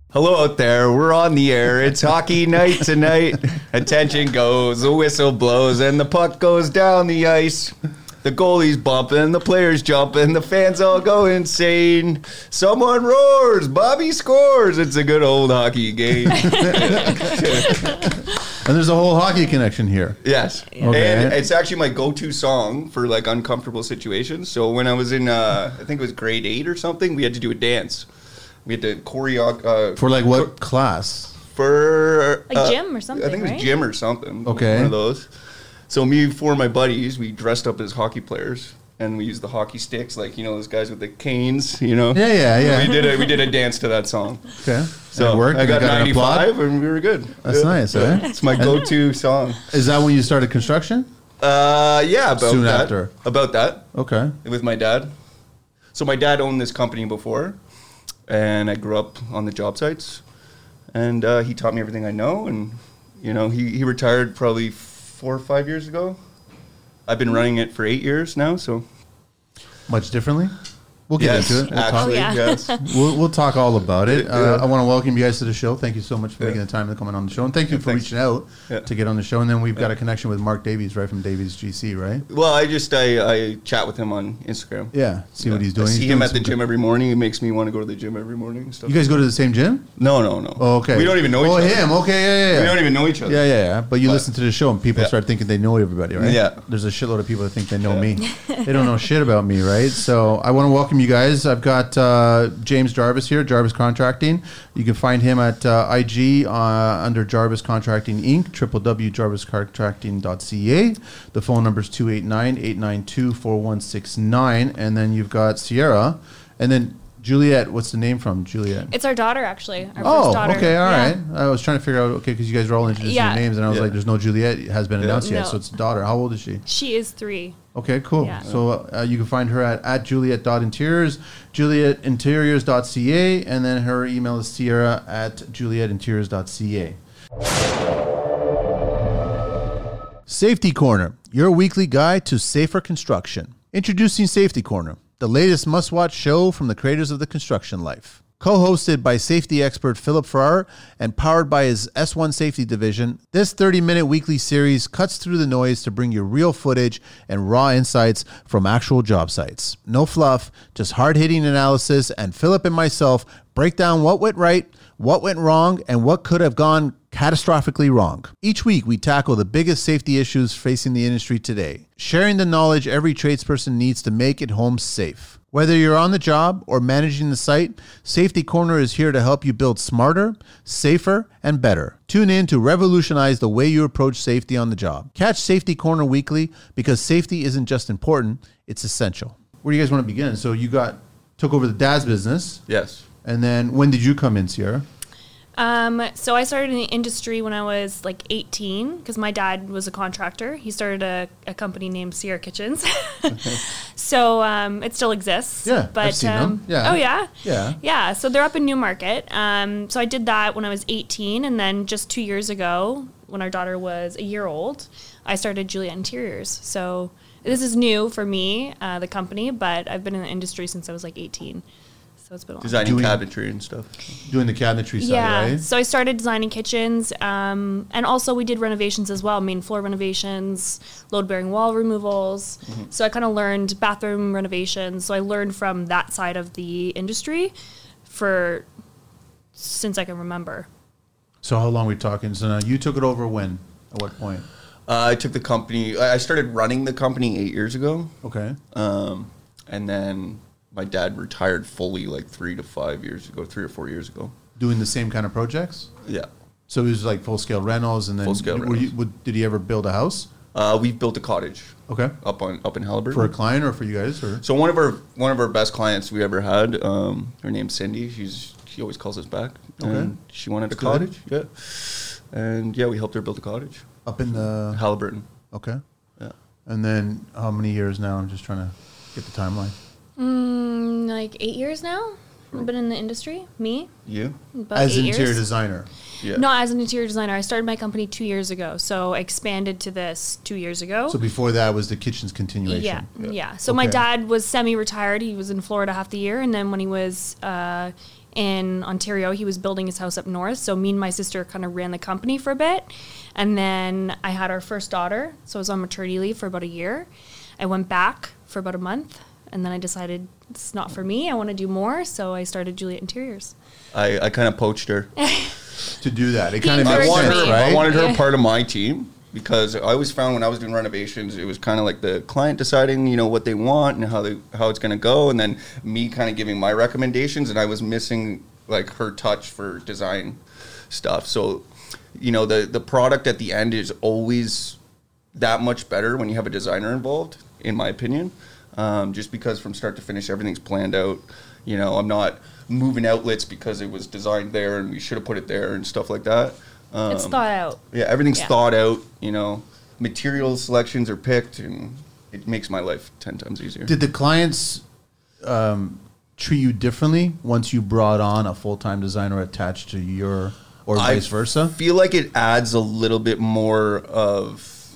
Hello out there, we're on the air. It's hockey night tonight. Attention goes, the whistle blows, and the puck goes down the ice. The goalie's bumping, the players jumping, the fans all go insane. Someone roars, Bobby scores. It's a good old hockey game. And there's a whole hockey connection here. Yes. Okay. And it's actually my go-to song for like uncomfortable situations. So when I was in, I think it was grade 8 or something, we had to do a dance. We had to choreograph. For like what class? For like gym or something, I think it was right? gym or something. Okay. One of those. So me, four of my buddies, we dressed up as hockey players. And we used the hockey sticks, like, you know, those guys with the canes, you know? Yeah. We did a dance to that song. Okay. So it worked. I got You an applaud? 95 and we were good. That's nice, eh? It's my go-to song. Is that when you started construction? Yeah, about Soon that. after. About that. Okay. With my dad. So my dad owned this company before, and I grew up on the job sites, and he taught me everything I know, and, you know, he retired probably 4 or 5 years ago. I've been running it for 8 years now, so. Much differently? We'll get Yes, into it. We'll talk. actually, yeah. yes. We'll talk all about it. Yeah. I want to welcome you guys to the show. Thank you so much for making the time to come on the show. And thank you for thanks. reaching out Yeah. to get on the show. And then we've got a connection with Mark Davies, right, from Davies GC, right? Well, I chat with him on Instagram. Yeah. See what he's doing. I see He's him doing at the some gym good- every morning. It makes me want to go to the gym every morning and stuff. You guys go to the same gym? No. Oh, okay. We don't even know each other. Oh, him. Okay, yeah. We don't even know each other. Yeah. But you listen to the show and people Yeah. start thinking they know everybody, right? Yeah. There's a shitload of people that think they know me. They don't know shit about me, right? So I want to welcome you guys. I've got James Jarvis here, Jarvis Contracting. You can find him at IG under Jarvis Contracting Inc., www.jarviscontracting.ca. The phone number is 289-892-4169. And then you've got Sierra. And then Juliet, what's the name from Juliet? It's our daughter, actually. Our Oh, first daughter. okay, all Yeah. right. I was trying to figure out, okay, because you guys are all introducing Yeah. your names, and I was Yeah. like, there's no Juliet has been announced yet, No. so it's a daughter. How old is she? She is 3. Okay, cool. Yeah. So you can find her at juliet.interiors, julietinteriors.ca, and then her email is sierra at julietinteriors.ca. Safety Corner, your weekly guide to safer construction. Introducing Safety Corner, the latest must-watch show from the creators of the construction life. Co-hosted by safety expert Philip Farrar and powered by his S1 Safety Division, this 30-minute weekly series cuts through the noise to bring you real footage and raw insights from actual job sites. No fluff, just hard-hitting analysis, and Philip and myself break down what went right, what went wrong, and what could have gone catastrophically wrong. Each week, we tackle the biggest safety issues facing the industry today, sharing the knowledge every tradesperson needs to make it home safe. Whether you're on the job or managing the site, Safety Corner is here to help you build smarter, safer, and better. Tune in to revolutionize the way you approach safety on the job. Catch Safety Corner weekly because safety isn't just important, it's essential. Where do you guys want to begin? So you took over the dad's business, Yes. and then when did you come in, Sierra? So I started in the industry when I was like 18 because my dad was a contractor. He started a company named Sierra Kitchens. So it still exists. Yeah, but I've seen them. Yeah. Oh yeah. Yeah. Yeah. So they're up in Newmarket. So I did that when I was 18, and then just 2 years ago, when our daughter was a year old, I started Juliet Interiors. So this is new for me, the company, but I've been in the industry since I was like 18. So it's been a long time. Designing cabinetry and stuff. Doing the cabinetry side, Yeah, right? so I started designing kitchens, and also we did renovations as well, main floor renovations, load-bearing wall removals. So I kind of learned bathroom renovations. So I learned from that side of the industry since I can remember. So how long are we talking? So now you took it over when? At what point? I took the company. I started running the company 8 years ago, Okay. and then my dad retired fully like 3 or 4 years ago. Doing the same kind of projects? Yeah, So it was like full-scale rentals, and then Full-scale did he ever build a house? we built a cottage Okay. up in Halliburton For a client or for you guys? Or? So one of our best clients we ever had, her name's Cindy. She always calls us back. Okay. And she wanted a That's good. cottage. Yeah, and yeah, we helped her build a cottage. Up in the... Halliburton. Okay. Yeah. And then how many years now? I'm just trying to get the timeline. Like 8 years now. I've been in the industry. Me? You? About As 8 an years. interior designer. Yeah. No, as an interior designer. I started my company 2 years ago, so I expanded to this 2 years ago. So before that was the kitchen's continuation. Yeah. So my Okay. dad was semi-retired. He was in Florida half the year, and then when he was in Ontario. He was building his house up north. So me and my sister kind of ran the company for a bit. And then I had our first daughter. So I was on maternity leave for about a year. I went back for about a month. And then I decided it's not for me. I want to do more. So I started Juliet Interiors. I kind of poached her. To do that. It kind of I makes wanted sense, her- right? I wanted her Yeah. part of my team because I always found when I was doing renovations, it was kind of like the client deciding, what they want and how it's going to go, and then me kind of giving my recommendations, and I was missing like her touch for design stuff. So, the product at the end is always that much better when you have a designer involved, in my opinion. Just because from start to finish, everything's planned out. I'm not moving outlets because it was designed there and we should have put it there and stuff like that. It's thought out. Yeah, everything's Yeah. thought out, material selections are picked, and it makes my life 10 times easier. Did the clients treat you differently once you brought on a full-time designer attached to your, or vice versa? I feel like it adds a little bit more of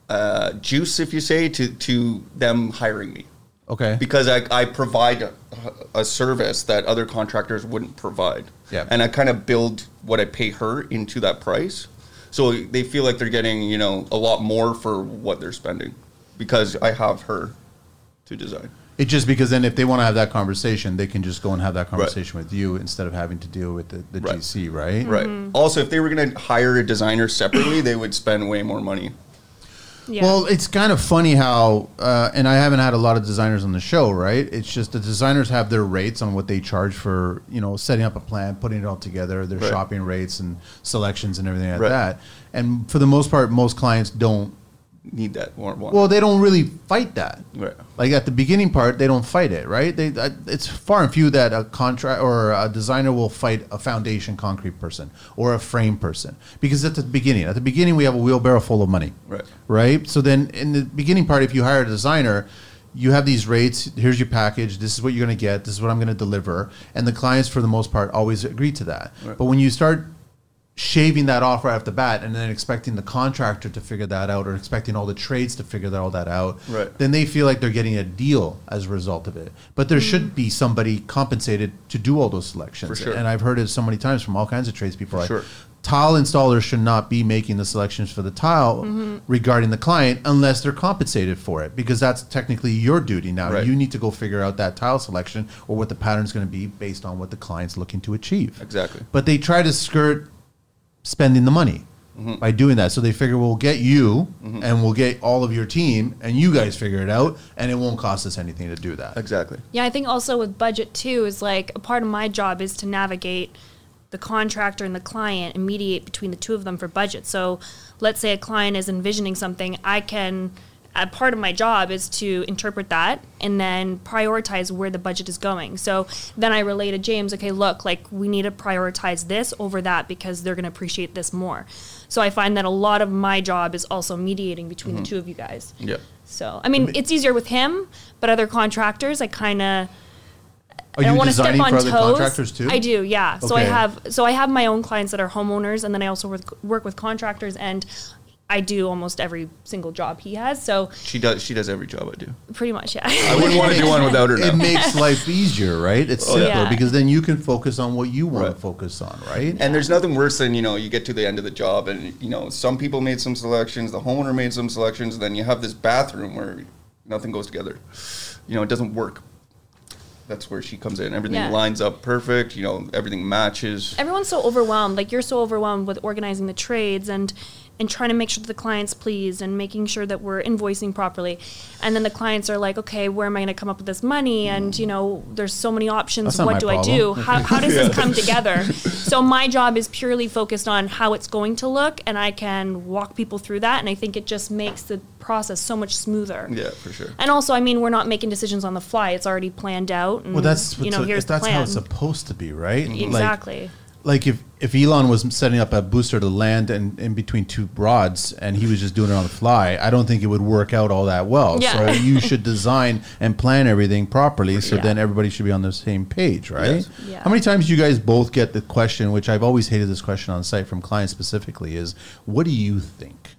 juice, if you say, to them hiring me. Okay. Because I provide a service that other contractors wouldn't provide. Yeah. And I kind of build what I pay her into that price. So they feel like they're getting, a lot more for what they're spending because I have her to design. It's just because then if they want to have that conversation, they can just go and have that conversation with you instead of having to deal with the Right. GC, right? Right. Also, if they were going to hire a designer separately, they would spend way more money. Yeah. Well, it's kind of funny how, and I haven't had a lot of designers on the show, right? It's just the designers have their rates on what they charge for, setting up a plan, putting it all together, their Right. shopping rates and selections and everything like Right. that. And for the most part, most clients don't. Need that more. Well, they don't really fight that. Right. Like at the beginning part, they don't fight it, right? It's far and few that a contract or a designer will fight a foundation concrete person or a frame person because at the beginning we have a wheelbarrow full of money, Right. Right. So then in the beginning part, if you hire a designer, you have these rates. Here's your package. This is what you're going to get. This is what I'm going to deliver. And the clients, for the most part, always agree to that. Right. But when you start shaving that off right off the bat and then expecting the contractor to figure that out or expecting all the trades to figure all that out, Right. then they feel like they're getting a deal as a result of it. But there should be somebody compensated to do all those selections. For sure. And I've heard it so many times from all kinds of tradespeople. Like, Sure. tile installers should not be making the selections for the tile regarding the client unless they're compensated for it, because that's technically your duty now. Right. You need to go figure out that tile selection or what the pattern's going to be based on what the client's looking to achieve. Exactly. But they try to skirt spending the money by doing that. So they figure we'll get you and we'll get all of your team and you guys figure it out and it won't cost us anything to do that. Exactly. Yeah, I think also with budget too is like a part of my job is to navigate the contractor and the client and mediate between the two of them for budget. So let's say a client is envisioning something, a part of my job is to interpret that and then prioritize where the budget is going. So then I relay to James, okay, look, like we need to prioritize this over that because they're going to appreciate this more. So I find that a lot of my job is also mediating between the two of you guys. Yeah. So, I mean, it's easier with him, but other contractors, I kind of... Are I don't you want to step designing on for toes. other contractors too? I do, yeah. So Okay. I have my own clients that are homeowners, and then I also work with contractors, and I do almost every single job he has. So She does every job I do. pretty much, yeah. I wouldn't want to do one without her now. It makes life easier, right? It's simpler yeah. because then you can focus on what you want Right. to focus on, right? And there's nothing worse than, you get to the end of the job and, some people made some selections, the homeowner made some selections, and then you have this bathroom where nothing goes together. It doesn't work. That's where she comes in. Everything Yeah. lines up perfect, everything matches. Everyone's so overwhelmed. Like, you're so overwhelmed with organizing the trades and trying to make sure that the client's pleased and making sure that we're invoicing properly. And then the clients are like, okay, where am I going to come up with this money? And, there's so many options. That's not What my do I do? problem. How does this come together? So my job is purely focused on how it's going to look, and I can walk people through that. And I think it just makes the process so much smoother. Yeah, for sure. And also, I mean, we're not making decisions on the fly. It's already planned out. And, Well, that's here's the that's plan. how it's supposed to be, right? Exactly. Like if Elon was setting up a booster to land in between two rods and he was just doing it on the fly, I don't think it would work out all that well. Yeah. So you should design and plan everything properly so Yeah. then everybody should be on the same page, right? Yes. Yeah. How many times do you guys both get the question, which I've always hated this question on site from clients specifically, is what do you think?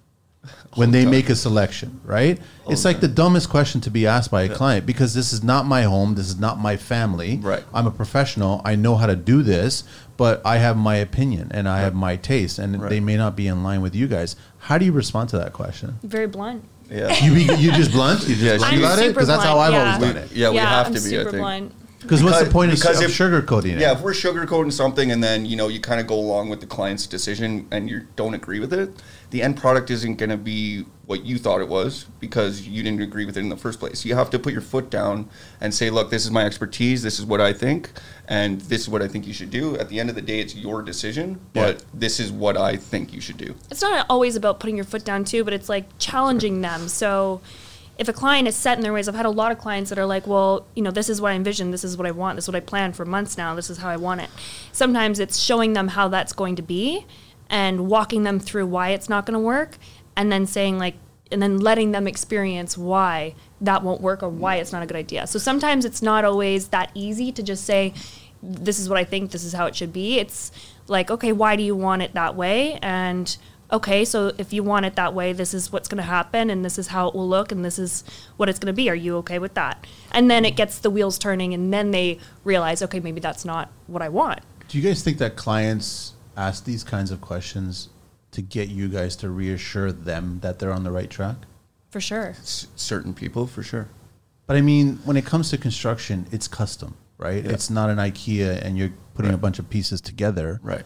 when they make a selection, right? It's like the dumbest question to be asked by a client, because this is not my home. This is not my family. Right. I'm a professional. I know how to do this, but I have my opinion and I have my taste, and they may not be in line with you guys. How do you respond to that question? Very blunt. Yeah. You just blunt? You just blunt I'm about it? super Because that's how I've blunt, always done it. Yeah, we have I'm to be, I super think. blunt. Because what's the point of if- sugarcoating it? Yeah, if we're sugarcoating something and then, you kind of go along with the client's decision and you don't agree with it, the end product isn't going to be what you thought it was because you didn't agree with it in the first place. You have to put your foot down and say, look, this is my expertise, this is what I think, and this is what I think you should do. At the end of the day, it's your decision, but this is what I think you should do. It's not always about putting your foot down too, but it's like challenging them. So if a client is set in their ways, I've had a lot of clients that are like, well, this is what I envision, this is what I want, this is what I planned for months now, this is how I want it. Sometimes it's showing them how that's going to be and walking them through why it's not going to work, and then saying and then letting them experience why that won't work or why it's not a good idea. So sometimes it's not always that easy to just say, this is what I think, this is how it should be. It's like, okay, why do you want it that way? And okay, so if you want it that way, this is what's going to happen, and this is how it will look, and this is what it's going to be. Are you okay with that? And then it gets the wheels turning, and then they realize, okay, maybe that's not what I want. Do you guys think that clients ask these kinds of questions to get you guys to reassure them that they're on the right track? For sure. Certain people, for sure. But I mean, when it comes to construction, it's custom, right? Yeah. It's not an IKEA and you're putting a bunch of pieces together. Right.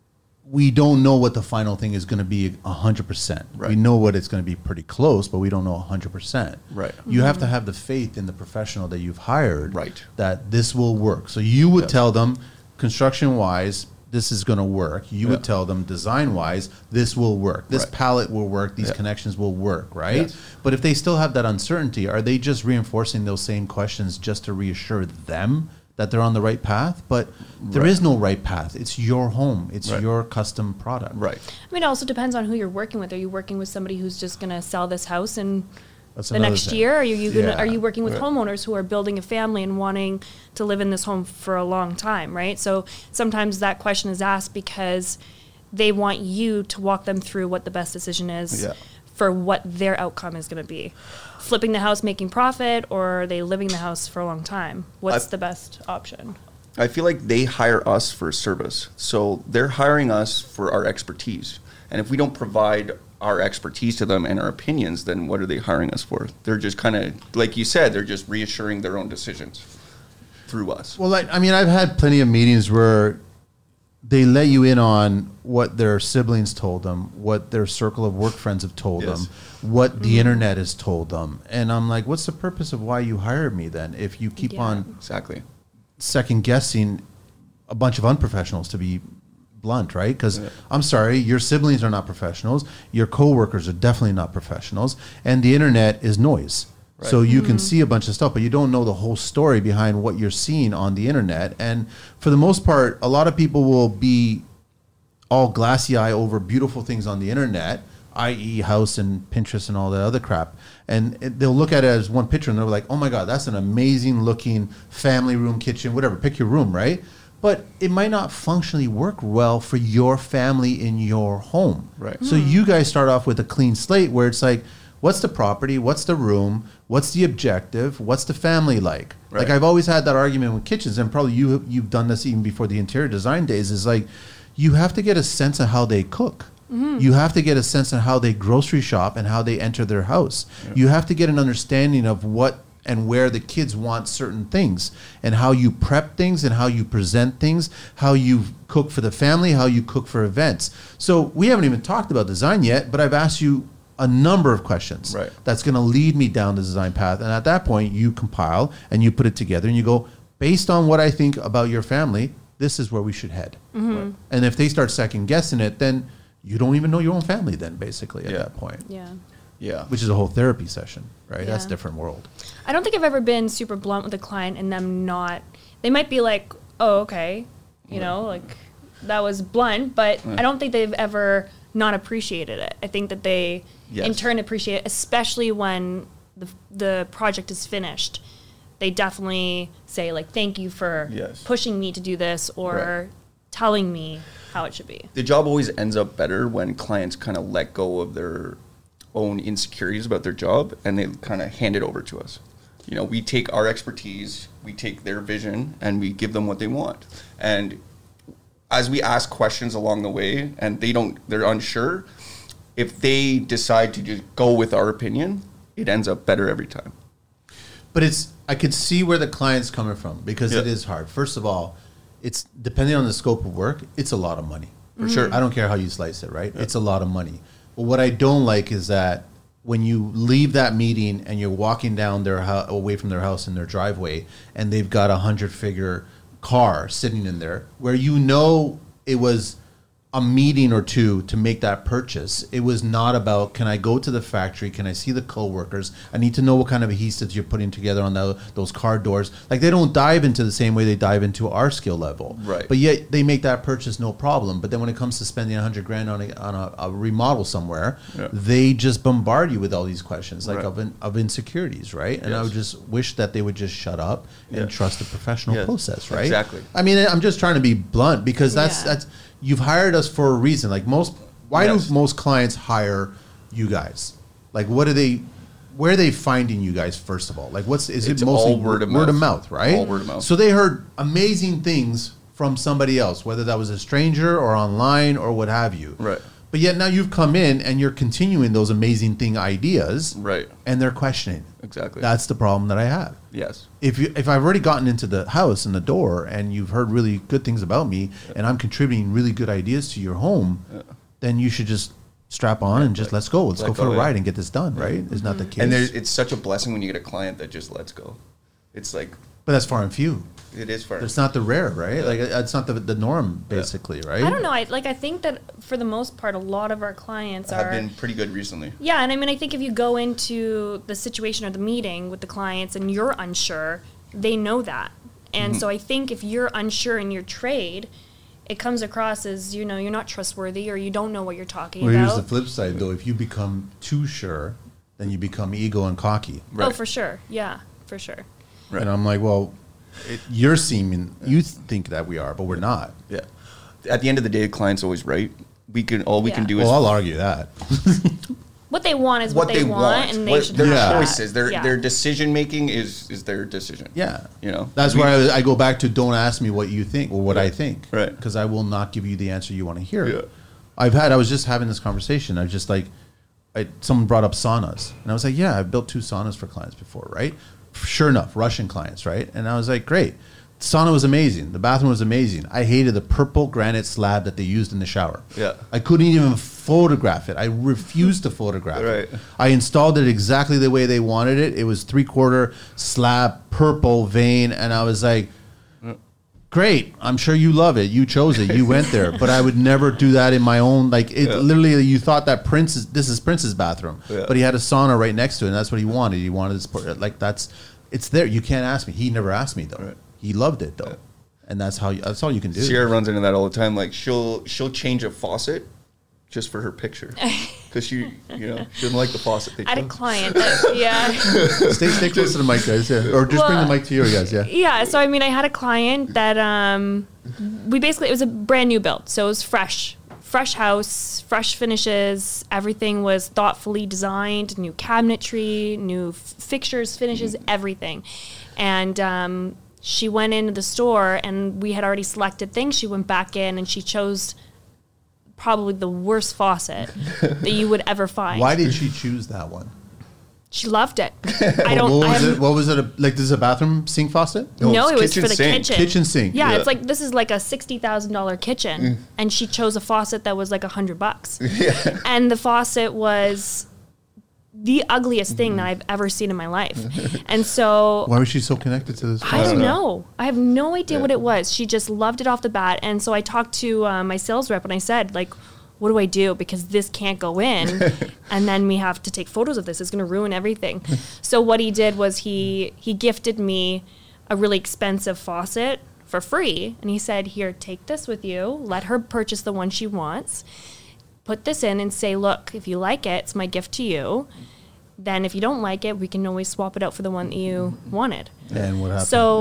We don't know what the final thing is going to be 100%. Right. We know what it's going to be pretty close, but we don't know 100%. Right. You have to have the faith in the professional that you've hired Right. that this will work. So you would tell them, construction-wise, this is going to work. You would tell them, design-wise, this will work. This palette will work. These connections will work, right? Yes. But if they still have that uncertainty, are they just reinforcing those same questions just to reassure them that they're on the right path? But there is no right path. It's your home. It's your custom product. Right. I mean, it also depends on who you're working with. Are you working with somebody who's just going to sell this house and That's the another next thing. year? Are you gonna, Yeah. are you working with homeowners who are building a family and wanting to live in this home for a long time, right? So sometimes that question is asked because they want you to walk them through what the best decision is for what their outcome is going to be. Flipping the house, making profit, or are they living in the house for a long time? What's the best option? I feel like they hire us for a service. So they're hiring us for our expertise. And if we don't provide our expertise to them and our opinions, then what are they hiring us for? They're just kind of, like you said, they're just reassuring their own decisions through us. Well, I've had plenty of meetings where they let you in on what their siblings told them, what their circle of work friends have told them, what the internet has told them. And I'm like, what's the purpose of why you hired me then if you keep on Exactly. second guessing a bunch of unprofessionals, to be blunt, right? Because I'm sorry, your siblings are not professionals, your coworkers are definitely not professionals, and the internet is noise. Right. So you can see a bunch of stuff, but you don't know the whole story behind what you're seeing on the internet. And for the most part, a lot of people will be all glassy eye over beautiful things on the internet, i.e. house and Pinterest and all that other crap. And they'll look at it as one picture and they're like, oh my God, that's an amazing looking family room, kitchen, whatever, pick your room, right? But it might not functionally work well for your family in your home. Right. So you guys start off with a clean slate where it's like, what's the property? What's the room? What's the objective? What's the family like? Right. Like I've always had that argument with kitchens, and probably you've done this even before the interior design days, is like you have to get a sense of how they cook. You have to get a sense of how they grocery shop and how they enter their house. Yeah. You have to get an understanding of what and where the kids want certain things, and how you prep things and how you present things, how you cook for the family, how you cook for events. So we haven't even talked about design yet, but I've asked you a number of questions that's going to lead me down the design path. And at that point, you compile and you put it together and you go, based on what I think about your family, this is where we should head. And if they start second guessing it, then you don't even know your own family then, basically, at that point. Yeah. Which is a whole therapy session, right? That's a different world. I don't think I've ever been super blunt with a client and them not, they might be like, oh, okay, you know, like that was blunt, but I don't think they've ever not appreciated it. I think that they in turn appreciate it, especially when the project is finished. They definitely say like, thank you for pushing me to do this, or telling me how it should be. The job always ends up better when clients kind of let go of their own insecurities about their job, and they kind of hand it over to us. You know, we take our expertise, we take their vision, and we give them what they want. And as we ask questions along the way, and they're unsure, if they decide to just go with our opinion, it ends up better every time. But I could see where the client's coming from, because it is hard. First of all, it's depending on the scope of work, it's a lot of money. For sure. I don't care how you slice it, right? Yeah. It's a lot of money. But what I don't like is that when you leave that meeting and you're walking down away from their house in their driveway, and they've got 100-figure car sitting in there, where it was a meeting or two to make that purchase. It was not about, can I go to the factory? Can I see the coworkers? I need to know what kind of adhesives you're putting together on those car doors. Like, they don't dive into the same way they dive into our skill level. Right. But yet they make that purchase no problem. But then when it comes to spending $100,000 on a remodel somewhere, they just bombard you with all these questions, like of insecurities, right? And I would just wish that they would just shut up and trust the professional process, right? Exactly. I mean, I'm just trying to be blunt, because that's you've hired us for a reason. Like, why do most clients hire you guys? Like, where are they finding you guys, first of all? Like, is it mostly word of mouth, right? All word of mouth. So they heard amazing things from somebody else, whether that was a stranger or online or what have you. Right. But yet now you've come in and you're continuing those amazing ideas. Right. And they're questioning. Exactly. That's the problem that I have. Yes. If I've already gotten into the house and the door, and you've heard really good things about me, and I'm contributing really good ideas to your home, then you should just strap on and just let's go. Let's go for a ride and get this done, right? Isn't that the case? And it's such a blessing when you get a client that just lets go. It's like... But that's far and few. It is far. It's not the rare, right? Yeah. Like, it's not the norm, basically, right? I don't know. I think that for the most part, a lot of our clients have been pretty good recently. Yeah, and I mean, I think if you go into the situation or the meeting with the clients and you're unsure, they know that. And so I think if you're unsure in your trade, it comes across as, you're not trustworthy, or you don't know what you're talking about. Here's the flip side, though. If you become too sure, then you become ego and cocky. Right. Oh, for sure. Yeah, for sure. Right. And I'm like, well... you think that we are, but we're not. Yeah. At the end of the day, the client's always right. We can do is... Well, I'll argue that. What they want is what they want, and they should their have choices. Their decision making is their decision. Yeah. That's why I go back to, don't ask me what you think or what I think. Right. Because I will not give you the answer you want to hear. Yeah. I was just having this conversation. I was just like, someone brought up saunas. And I was like, yeah, I've built 2 saunas for clients before, right? Sure enough, Russian clients, right? And I was like, great. The sauna was amazing. The bathroom was amazing. I hated the purple granite slab that they used in the shower. Yeah. I couldn't even photograph it. I refused to photograph it. I installed it exactly the way they wanted it. It was 3/4 slab, purple vein, and I was like, great. I'm sure you love it. You chose it. You went there. But I would never do that in my own. Like, literally, you thought that this is Prince's bathroom. Yeah. But he had a sauna right next to it, and that's what he wanted. He wanted this, it's there. You can't ask me. He never asked me, though. Right. He loved it, though. And that's all you can do. Sierra runs into that all the time. Like, she'll change a faucet just for her picture. Because she doesn't like the faucet. I had a client that, Stay close to the mic, guys. Yeah. Or just bring the mic to you guys, yeah. Yeah, so I mean, I had a client that it was a brand new build. So it was fresh house, fresh finishes. Everything was thoughtfully designed, new cabinetry, new fixtures, finishes, everything. And she went into the store, and we had already selected things. She went back in, and she chose probably the worst faucet that you would ever find. Why did she choose that one? She loved it. What was it? Like, this is a bathroom sink faucet? No, it was for the kitchen. Kitchen sink. Yeah, it's like, this is like a $60,000 kitchen, and she chose a faucet that was like $100. Yeah. And the faucet was the ugliest thing that I've ever seen in my life. And so... Why was she so connected to this faucet? I don't know. I have no idea what it was. She just loved it off the bat. And so I talked to my sales rep, and I said, like, what do I do? Because this can't go in, and then we have to take photos of this. It's going to ruin everything. So what he did was he gifted me a really expensive faucet for free. And he said, here, take this with you. Let her purchase the one she wants. Put this in and say, look, if you like it, it's my gift to you. Then if you don't like it, we can always swap it out for the one that you wanted. And what happened? So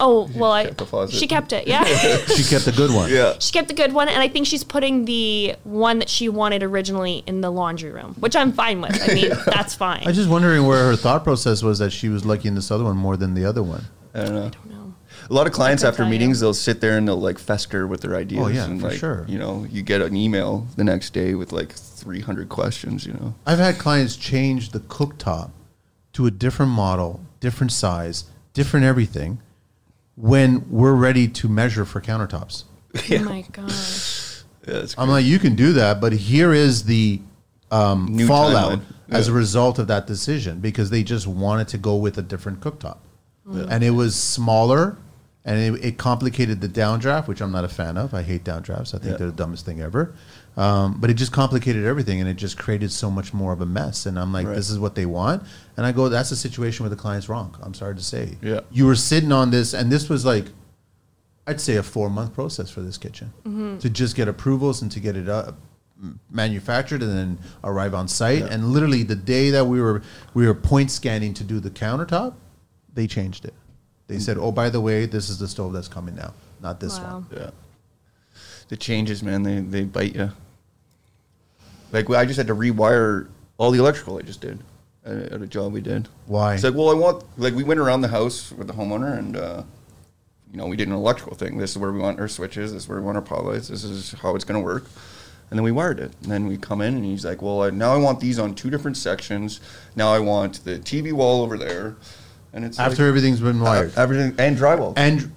Oh, well, kept the faucet. she kept it, yeah. She kept the good one. Yeah. She kept the good one, and I think she's putting the one that she wanted originally in the laundry room, which I'm fine with. I mean, that's fine. I'm just wondering where her thought process was that she was liking this other one more than the other one. I don't know. No. A lot of clients I couldn't after tell meetings, you. they'll sit there and they'll like fester with their ideas. Oh, yeah, and for like, sure. You know, you get an email the next day with like 300 questions, you know. I've had clients change the cooktop to a different model, different size, different everything when we're ready to measure for countertops. Oh my gosh. Yeah, it's I'm like, you can do that, but here is the New fallout timeline. as a Yeah. result of that decision because they just wanted to go with a different cooktop. And it was smaller and it complicated the downdraft, which I'm not a fan of. I hate downdrafts. I think Yeah. they're the dumbest thing ever. But it just complicated everything and it just created so much more of a mess. And I'm like, Right. this is what they want. And I go, that's a situation where the client's wrong. I'm sorry to say. Yeah. You were sitting on this, and this was like, I'd say a 4-month process for this kitchen to just get approvals and to get it manufactured and then arrive on site. Yeah. And literally the day that we were point scanning to do the countertop, they changed it. They said, "Oh, by the way, this is the stove that's coming now, not this Wow. one." Yeah. The changes, man, they bite you. Like, I just had to rewire all the electrical I just did at a job we did. Why? It's like, well, we went around the house with the homeowner and, you know, we did an electrical thing. This is where we want our switches. This is where we want our power lights. This is how it's going to work. And then we wired it. And then we come in and he's like, well, now I want these on 2 different sections. Now I want the TV wall over there. And it's After everything's been wired. everything and drywall. And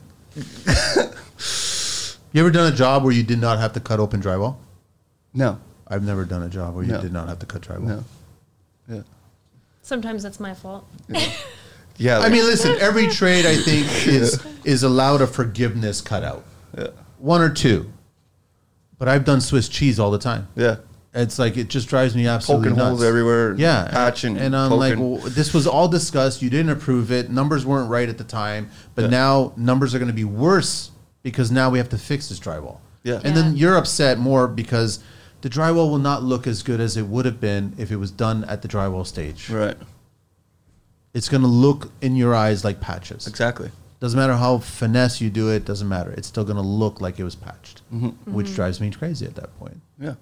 you ever done a job where you did not have to cut open drywall? No. I've never done a job where you No. did not have to cut drywall. No. Yeah. Sometimes that's my fault. Yeah. I mean, listen, every trade I think is allowed a forgiveness cutout. yeah. 1 or 2. But I've done Swiss cheese all the time. Yeah. It's like it just drives me absolutely Poking nuts. holes everywhere. Yeah, Patching. and I'm like, poking. well, this was all discussed. You didn't approve it. Numbers weren't right at the time, but Yeah. now numbers are going to be worse because now we have to fix this drywall. Yeah. And then Yeah. you're upset more because the drywall will not look as good as it would have been if it was done at the drywall stage. Right. It's going to look in your eyes like patches. Exactly. Doesn't matter how finesse you do it. Doesn't matter. It's still going to look like it was patched, which drives me crazy at that point. Yeah.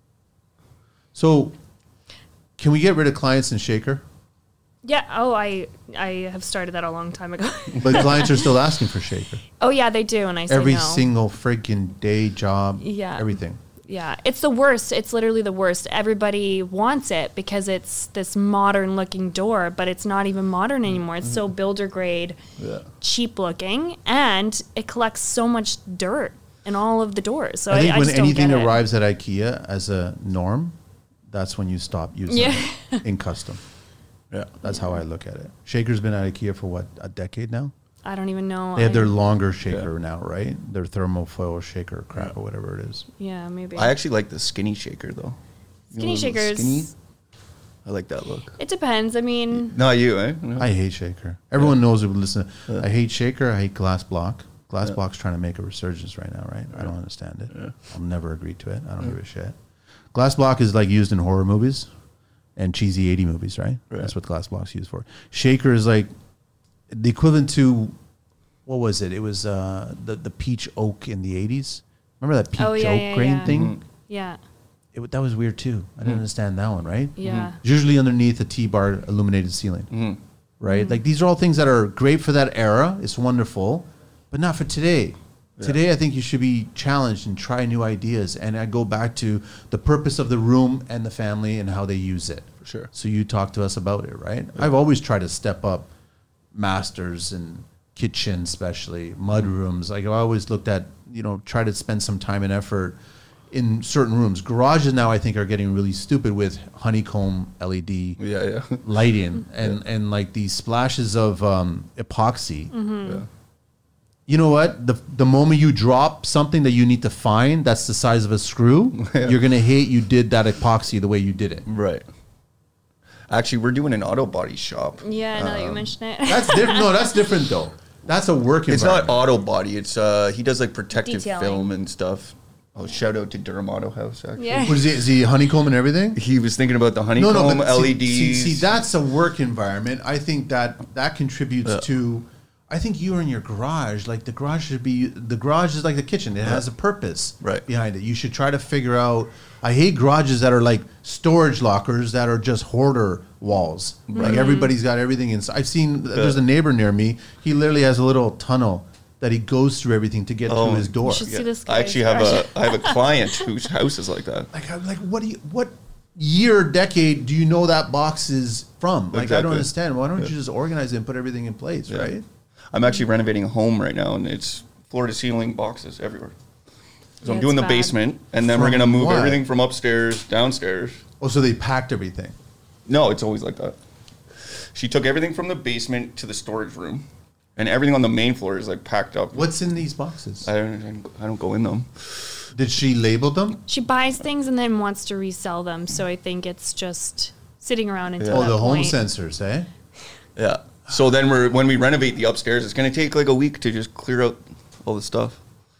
So, can we get rid of clients in Shaker? Yeah. Oh, I have started that a long time ago. But clients are still asking for Shaker. Oh yeah, they do, and I say Every no. single freaking day job. Yeah. Everything. Yeah, it's the worst. It's literally the worst. Everybody wants it because it's this modern looking door, but it's not even modern anymore. It's so builder grade, Yeah. cheap looking, and it collects so much dirt in all of the doors. So I think when just don't anything get it. arrives at IKEA as a norm, that's when you stop using Yeah. it in custom. Yeah. That's how I look at it. Shaker's been at IKEA for what, a decade now? I don't even know. They have I- their longer shaker now, right? Their thermofoil shaker crap or whatever it is. yeah, maybe. I actually like the skinny shaker though. You Skinny know, the shakers. Skinny? I like that look. It depends. I mean, Not you, eh? No. I hate shaker. Everyone knows it would listen. I hate shaker. I hate glass block. Glass block's trying to make a resurgence right now, right? I don't understand it. I'll never agree to it. I don't give a shit. Glass block is like used in horror movies and cheesy 80 movies, right? Right. That's what glass block's used for. Shaker is like the equivalent to, what was it? It was the peach oak in the 80s. Remember that peach Oh, yeah, oak yeah, grain yeah. thing? yeah, That was weird too. I didn't understand that one, right? yeah. It's usually underneath a T-bar illuminated ceiling, right? Mm-hmm. Like these are all things that are great for that era. It's wonderful, but not for today. Today, I think you should be challenged and try new ideas. And I go back to the purpose of the room and the family and how they use it. For sure. So you talk to us about it, right? I've always tried to step up masters and kitchen, especially mud rooms. Like I've always looked at, try to spend some time and effort in certain rooms. Garages now, I think, are getting really stupid with honeycomb LED Yeah. lighting and like these splashes of epoxy. Yeah. You know what? The moment you drop something that you need to find that's the size of a screw, you're gonna hate you did that epoxy the way you did it. Right. Actually, we're doing an auto body shop. Yeah, now that you mention it. That's different. No, that's different though. That's a work It's not environment. auto body. It's he does like protective Detailing. film and stuff. Oh, shout out to Durham Auto House. Actually, Yeah. What is he? Is he honeycomb and everything? he was thinking about the honeycomb but LEDs. See, that's a work environment. I think that contributes to I think you are in your garage. Like the garage is like the kitchen. It has a purpose behind it. You should try to figure out. I hate garages that are like storage lockers that are just hoarder walls. Like everybody's got everything inside. I've seen there's a neighbor near me. He literally has a little tunnel that he goes through everything to get to his door. You should see this I actually have a client whose house is like that. Like I'm like, what year, decade do you know that box is from? Like I don't understand. Why don't you just organize it and put everything in place, right? I'm actually renovating a home right now, and it's floor to ceiling boxes everywhere. So I'm doing the basement, and then we're gonna move everything from upstairs downstairs. Oh, so they packed everything? No, it's always like that. She took everything from the basement to the storage room, and everything on the main floor is like packed up. What's in these boxes? I don't go in them. Did she label them? She buys things and then wants to resell them. So I think it's just sitting around until that the home point. sensors, eh? Yeah. So then when we renovate the upstairs, it's going to take like a week to just clear out all the stuff.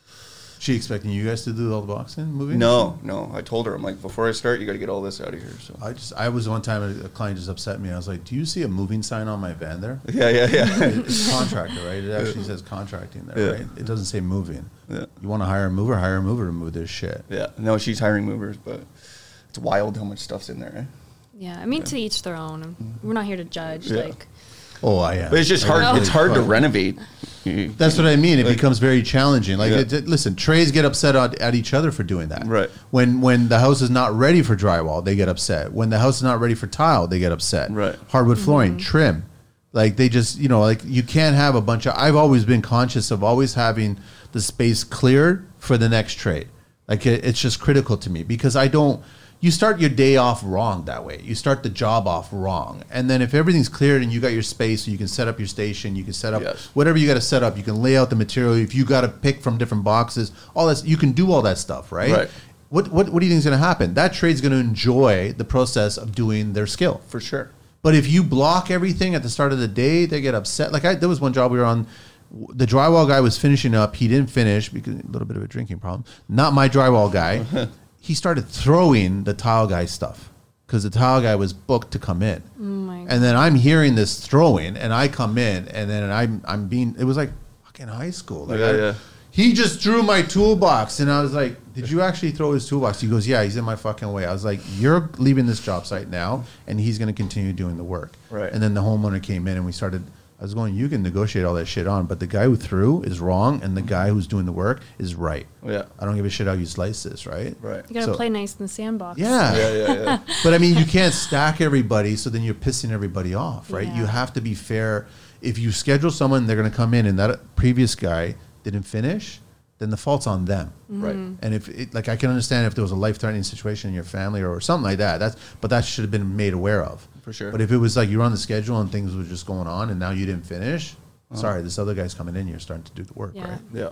She expecting you guys to do all the boxing, moving? No. I told her, I'm like, before I start, you got to get all this out of here. So I was one time, a client just upset me. I was like, do you see a moving sign on my van there? Yeah. It's contractor, right? It actually says contracting there, right? It doesn't say moving. Yeah. You want to hire a mover to move this shit. Yeah. No, she's hiring movers, but it's wild how much stuff's in there, eh? Yeah, I mean, to each their own. We're not here to judge. Yeah. Like, Oh, I am. But it's just hard. It's hard to renovate. That's what I mean. It becomes very challenging. Like, listen, trades get upset at each other for doing that. Right. When the house is not ready for drywall, they get upset. When the house is not ready for tile, they get upset. Right. Hardwood flooring, trim. Like, they just, like, you can't have a bunch of. I've always been conscious of always having the space cleared for the next trade. Like, it's just critical to me because I don't. You start your day off wrong that way. You start the job off wrong. And then if everything's cleared and you got your space, so you can set up your station, you can set up whatever you got to set up. You can lay out the material. If you got to pick from different boxes, all that, you can do all that stuff, right? Right. What do you think is going to happen? That trade's going to enjoy the process of doing their skill. For sure. But if you block everything at the start of the day, they get upset. Like there was one job we were on. The drywall guy was finishing up. He didn't finish because a little bit of a drinking problem. Not my drywall guy. He started throwing the tile guy stuff because the tile guy was booked to come in. oh my God. And then I'm hearing this throwing, and I come in, and then I'm being. It was like fucking high school. Like he just threw my toolbox, and I was like, "Did you actually throw his toolbox?" He goes, "Yeah, he's in my fucking way." I was like, "You're leaving this job site now, and he's going to continue doing the work." Right. And then the homeowner came in, and we started. I was going, you can negotiate all that shit on, but the guy who threw is wrong, and the guy who's doing the work is right. Yeah. I don't give a shit how you slice this, right? Right. You got to play nice in the sandbox. Yeah. But I mean, you can't stack everybody, so then you're pissing everybody off, right? Yeah. You have to be fair. If you schedule someone, they're going to come in, and that previous guy didn't finish, then the fault's on them. Right. And if I can understand if there was a life-threatening situation in your family or something like that. But that should have been made aware of. For sure. But if it was like you're on the schedule and things were just going on, and now you didn't finish, sorry, this other guy's coming in. You're starting to do the work, right? Yeah.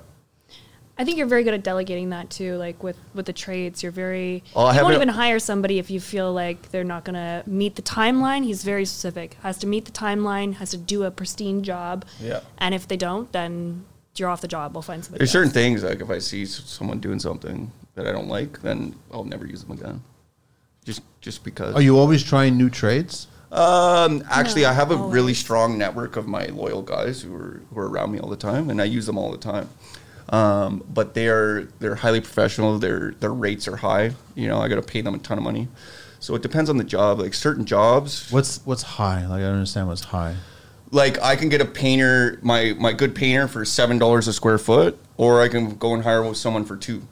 I think you're very good at delegating that too. Like with the trades, you're very. Oh, you won't even hire somebody if you feel like they're not going to meet the timeline. He's very specific. Has to meet the timeline. Has to do a pristine job. Yeah. And if they don't, then you're off the job. We'll find somebody. There's else. certain things, like if I see someone doing something that I don't like, then I'll never use them again. Just because. Are you always trying new trades? Actually, No, I have a always. really strong network of my loyal guys who are around me all the time, and I use them all the time. But they're highly professional. Their rates are high. I got to pay them a ton of money. So it depends on the job. Like certain jobs. What's high? Like I don't understand what's high. Like I can get a painter, my good painter, for $7 a square foot, or I can go and hire with someone for $2.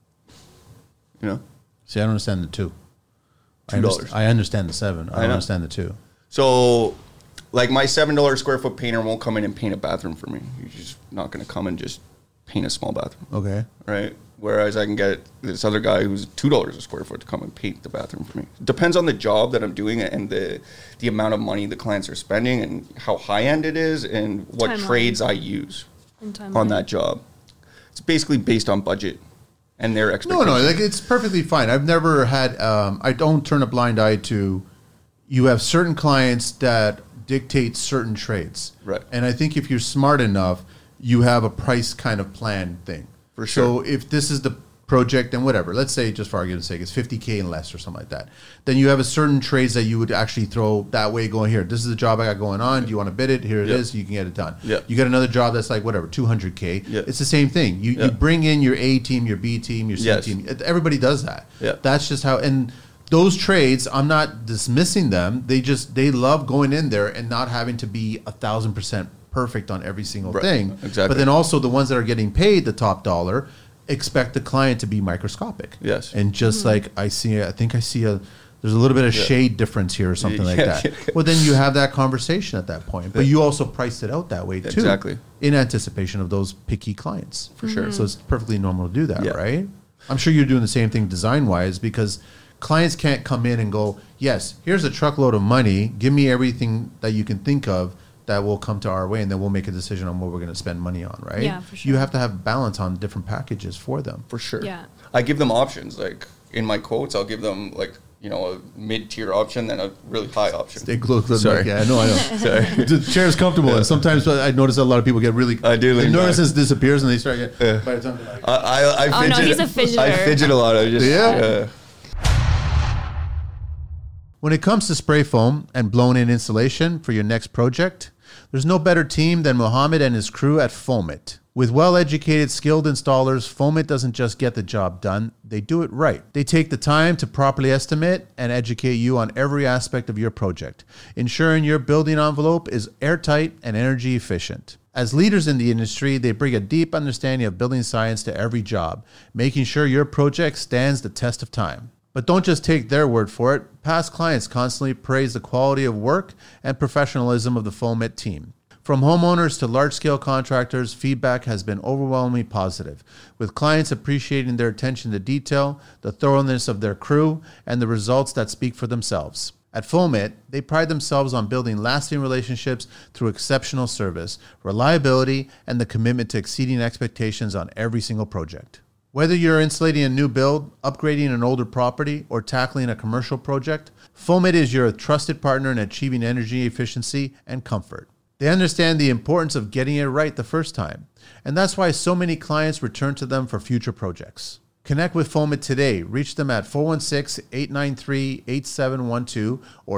See, I don't understand the $2. $2. I understand the 7. I don't understand the 2. So, like my $7 square foot painter won't come in and paint a bathroom for me. He's just not going to come and just paint a small bathroom. Okay. Right. Whereas I can get this other guy who's $2 a square foot to come and paint the bathroom for me. It depends on the job that I'm doing and the amount of money the clients are spending and how high end it is and what Timeline. trades I use And on that job. It's basically based on budget and their expectations. No, like it's perfectly fine. I've never had. I don't turn a blind eye to. You have certain clients that dictate certain trades, Right. And I think if you're smart enough, you have a price kind of plan thing. For sure. So if this is project and whatever, let's say just for argument's sake, it's $50K and less or something like that. Then you have a certain trades that you would actually throw that way going here. This is the job I got going on. Do you want to bid it? Here it is. You can get it done. You get another job that's like whatever, $200K. It's the same thing. You bring in your A team, your B team, your C team. Everybody does that. That's just how, and those trades, I'm not dismissing them. They love going in there and not having to be 1,000% perfect on every single thing. Exactly. But then also the ones that are getting paid the top dollar expect the client to be microscopic. And just like I think I see there's a little bit of shade difference here or something like that. Well, then you have that conversation at that point. But you also priced it out that way too. Exactly. In anticipation of those picky clients. For sure. So it's perfectly normal to do that, right? I'm sure you're doing the same thing design-wise, because clients can't come in and go, yes, here's a truckload of money. Give me everything that you can think of that will come to our way, and then we'll make a decision on what we're going to spend money on, right? Yeah, for sure. You have to have balance on different packages for them. For sure. Yeah. I give them options. Like in my quotes, I'll give them like, you know, a mid-tier option and a really high option. Stay close to the Sorry. mic. Yeah, I know. Sorry. The chair is comfortable, and sometimes I notice a lot of people get really. I do. The nervousness disappears, and they start getting. By the time they're like, I fidget. Oh, no, he's a fidgeter. I fidget a lot. I just When it comes to spray foam and blown-in insulation for your next project, there's no better team than Mohammed and his crew at Foamit. With well-educated, skilled installers, Foamit doesn't just get the job done, they do it right. They take the time to properly estimate and educate you on every aspect of your project, ensuring your building envelope is airtight and energy efficient. As leaders in the industry, they bring a deep understanding of building science to every job, making sure your project stands the test of time. But don't just take their word for it. Past clients constantly praise the quality of work and professionalism of the Foamit team. From homeowners to large-scale contractors, feedback has been overwhelmingly positive, with clients appreciating their attention to detail, the thoroughness of their crew, and the results that speak for themselves. At Foamit, they pride themselves on building lasting relationships through exceptional service, reliability, and the commitment to exceeding expectations on every single project. Whether you're insulating a new build, upgrading an older property, or tackling a commercial project, Foamit is your trusted partner in achieving energy efficiency and comfort. They understand the importance of getting it right the first time, and that's why so many clients return to them for future projects. Connect with Foamit today. Reach them at 416-893-8712 or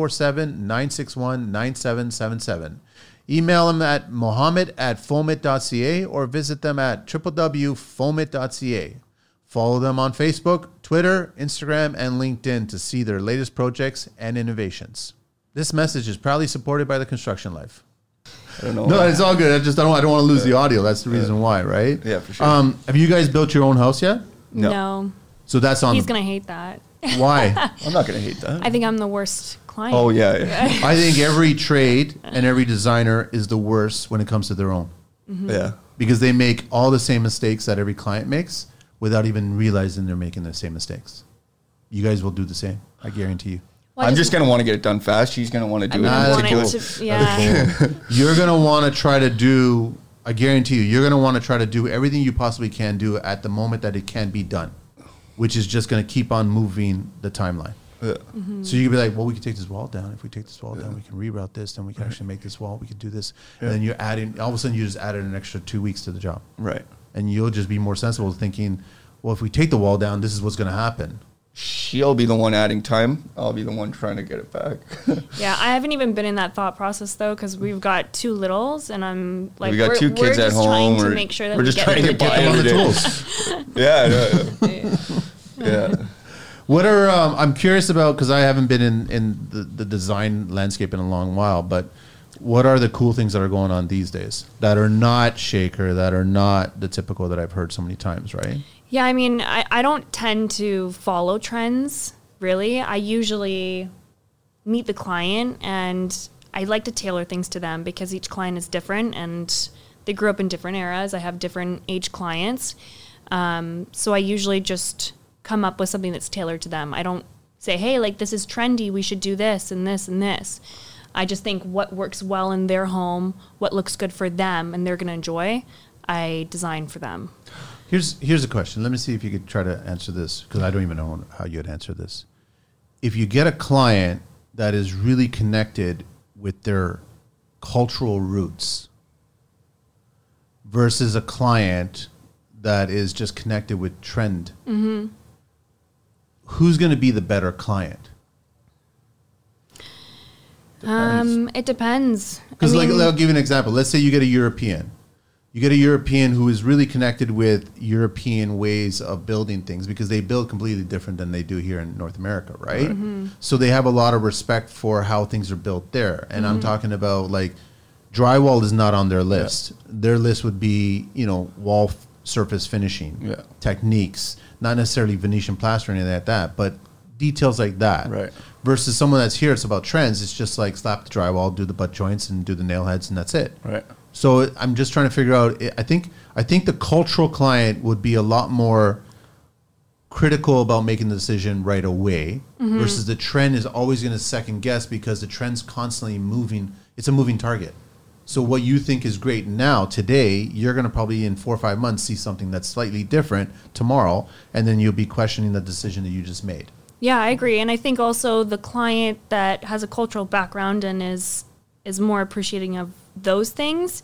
647-961-9777. Email them at mohammed@foamit.ca or visit them at www.foamit.ca. Follow them on Facebook, Twitter, Instagram, and LinkedIn to see their latest projects and innovations. This message is proudly supported by The Construction Life. I don't know. No, it's all good. I don't want to lose the audio. That's the reason why, right? Yeah, for sure. Have you guys built your own house yet? No. So that's on. He's going to hate that. Why? I'm not going to hate that. I think I'm the worst client. Oh, yeah. I think every trade and every designer is the worst when it comes to their own. Mm-hmm. Yeah. Because they make all the same mistakes that every client makes without even realizing they're making the same mistakes. You guys will do the same. I guarantee you. Well, I'm just going to want to get it done fast. She's going to want to do it. You're going to want to try to do, I guarantee you, you're going to want to try to do everything you possibly can do at the moment that it can be done, which is just going to keep on moving the timeline. Yeah. Mm-hmm. So you could be like, well, we could take this wall down. If we take this wall down, we can reroute this, then we can actually make this wall. We could do this. And then you're adding, all of a sudden you just added an extra 2 weeks to the job. Right. And you'll just be more sensible thinking, well, if we take the wall down, this is what's going to happen. She'll be the one adding time. I'll be the one trying to get it back. Yeah, I haven't even been in that thought process though, because we've got two littles, and I'm like, we got two kids at home. To make sure that we're we just trying to get by on the every day. tools. Yeah. What are I'm curious about, because I haven't been in the design landscape in a long while, but what are the cool things that are going on these days that are not shaker, that are not the typical that I've heard so many times, right? Yeah, I mean, I don't tend to follow trends, really. I usually meet the client, and I like to tailor things to them because each client is different, and they grew up in different eras. I have different age clients. So I usually just come up with something that's tailored to them. I don't say, hey, like, this is trendy, we should do this and this and this. I just think what works well in their home, what looks good for them and they're going to enjoy, I design for them. Here's a question. Let me see if you could try to answer this, because I don't even know how you'd answer this. If you get a client that is really connected with their cultural roots versus a client that is just connected with trend, who's going to be the better client? It depends. Because I'll give you an example. Let's say you get a European. You get a European who is really connected with European ways of building things because they build completely different than they do here in North America, right? So they have a lot of respect for how things are built there. And I'm talking about like drywall is not on their list. Their list would be, wall surface finishing techniques, not necessarily Venetian plaster or anything like that, but details like that. Right. Versus someone that's here, it's about trends. It's just like slap the drywall, do the butt joints, and do the nail heads, and that's it. Right. So I'm just trying to figure out. I think the cultural client would be a lot more critical about making the decision right away, versus the trend is always going to second guess because the trend's constantly moving. It's a moving target. So what you think is great now, today, you're going to probably in 4 or 5 months see something that's slightly different tomorrow, and then you'll be questioning the decision that you just made. Yeah, I agree. And I think also the client that has a cultural background and is more appreciating of those things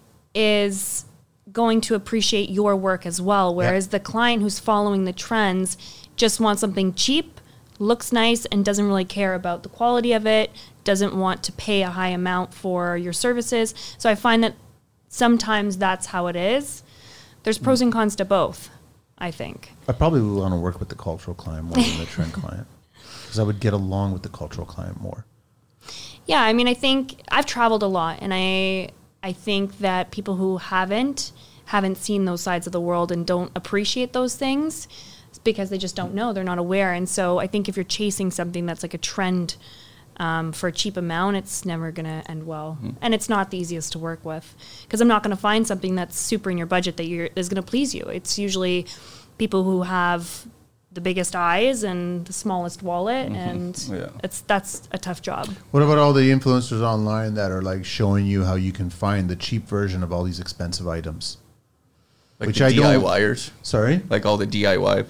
is going to appreciate your work as well. Whereas the client who's following the trends just wants something cheap, looks nice, and doesn't really care about the quality of it, doesn't want to pay a high amount for your services. So I find that sometimes that's how it is. There's pros and cons to both, I think. I probably would want to work with the cultural client more than the trend client because I would get along with the cultural client more. Yeah, I mean, I think I've traveled a lot, and I think that people who haven't seen those sides of the world and don't appreciate those things, it's because they just don't know. They're not aware. And so I think if you're chasing something that's like a trend for a cheap amount, it's never going to end well. And it's not the easiest to work with because I'm not going to find something that's super in your budget that is going to please you. It's usually people who have the biggest eyes and the smallest wallet, and that's a tough job. What about all the influencers online that are like showing you how you can find the cheap version of all these expensive items? Like which the DIYers? Sorry? Like all the DIY?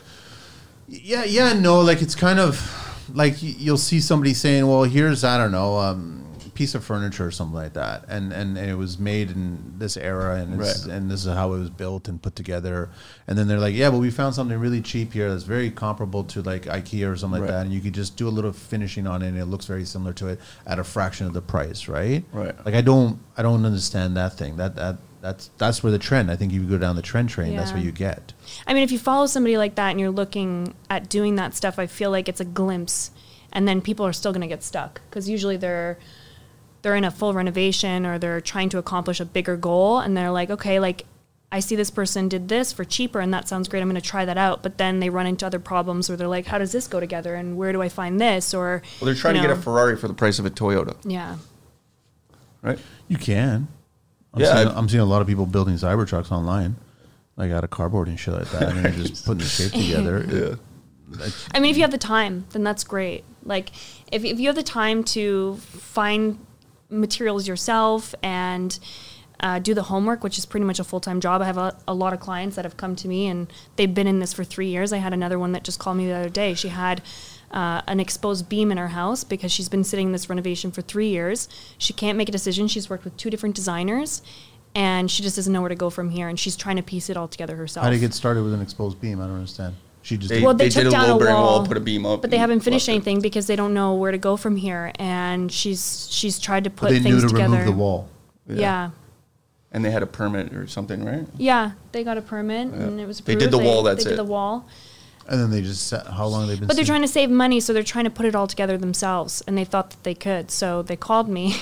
Yeah, no, like it's kind of like you'll see somebody saying, well, here's, I don't know, a piece of furniture or something like that. And it was made in this era and and this is how it was built and put together. And then they're like, yeah, but we found something really cheap here that's very comparable to like IKEA or something like that. And you could just do a little finishing on it and it looks very similar to it at a fraction of the price, right? Right. Like I don't understand that thing. That's where the trend. I think if you go down the trend train, that's what you get. I mean, if you follow somebody like that and you're looking at doing that stuff, I feel like it's a glimpse, and then people are still going to get stuck because usually they're in a full renovation or they're trying to accomplish a bigger goal, and they're like, okay, like I see this person did this for cheaper, and that sounds great. I'm going to try that out, but then they run into other problems where they're like, how does this go together, and where do I find this? Or they're trying to get a Ferrari for the price of a Toyota. Yeah. Right. You can. I'm seeing a lot of people building Cybertrucks online, like out of cardboard and shit like that, and they're just putting the shape together. I mean, if you have the time, then that's great. Like, if you have the time to find materials yourself and do the homework, which is pretty much a full-time job. I have a lot of clients that have come to me, and they've been in this for 3 years. I had another one that just called me the other day. She had an exposed beam in her house because she's been sitting in this renovation for 3 years. She can't make a decision. She's worked with 2 different designers, and she just doesn't know where to go from here, and she's trying to piece it all together herself. How do you get started with an exposed beam? I don't understand. They took down a wall, put a beam up, but they haven't finished anything because they don't know where to go from here. And she's tried to put things together. They knew to remove the wall. Yeah. And they had a permit or something, right? Yeah, they got a permit and it was approved. They did the wall. They did the wall. And then they just set how long they've been. But they're trying to save money, so they're trying to put it all together themselves, and they thought that they could. So they called me,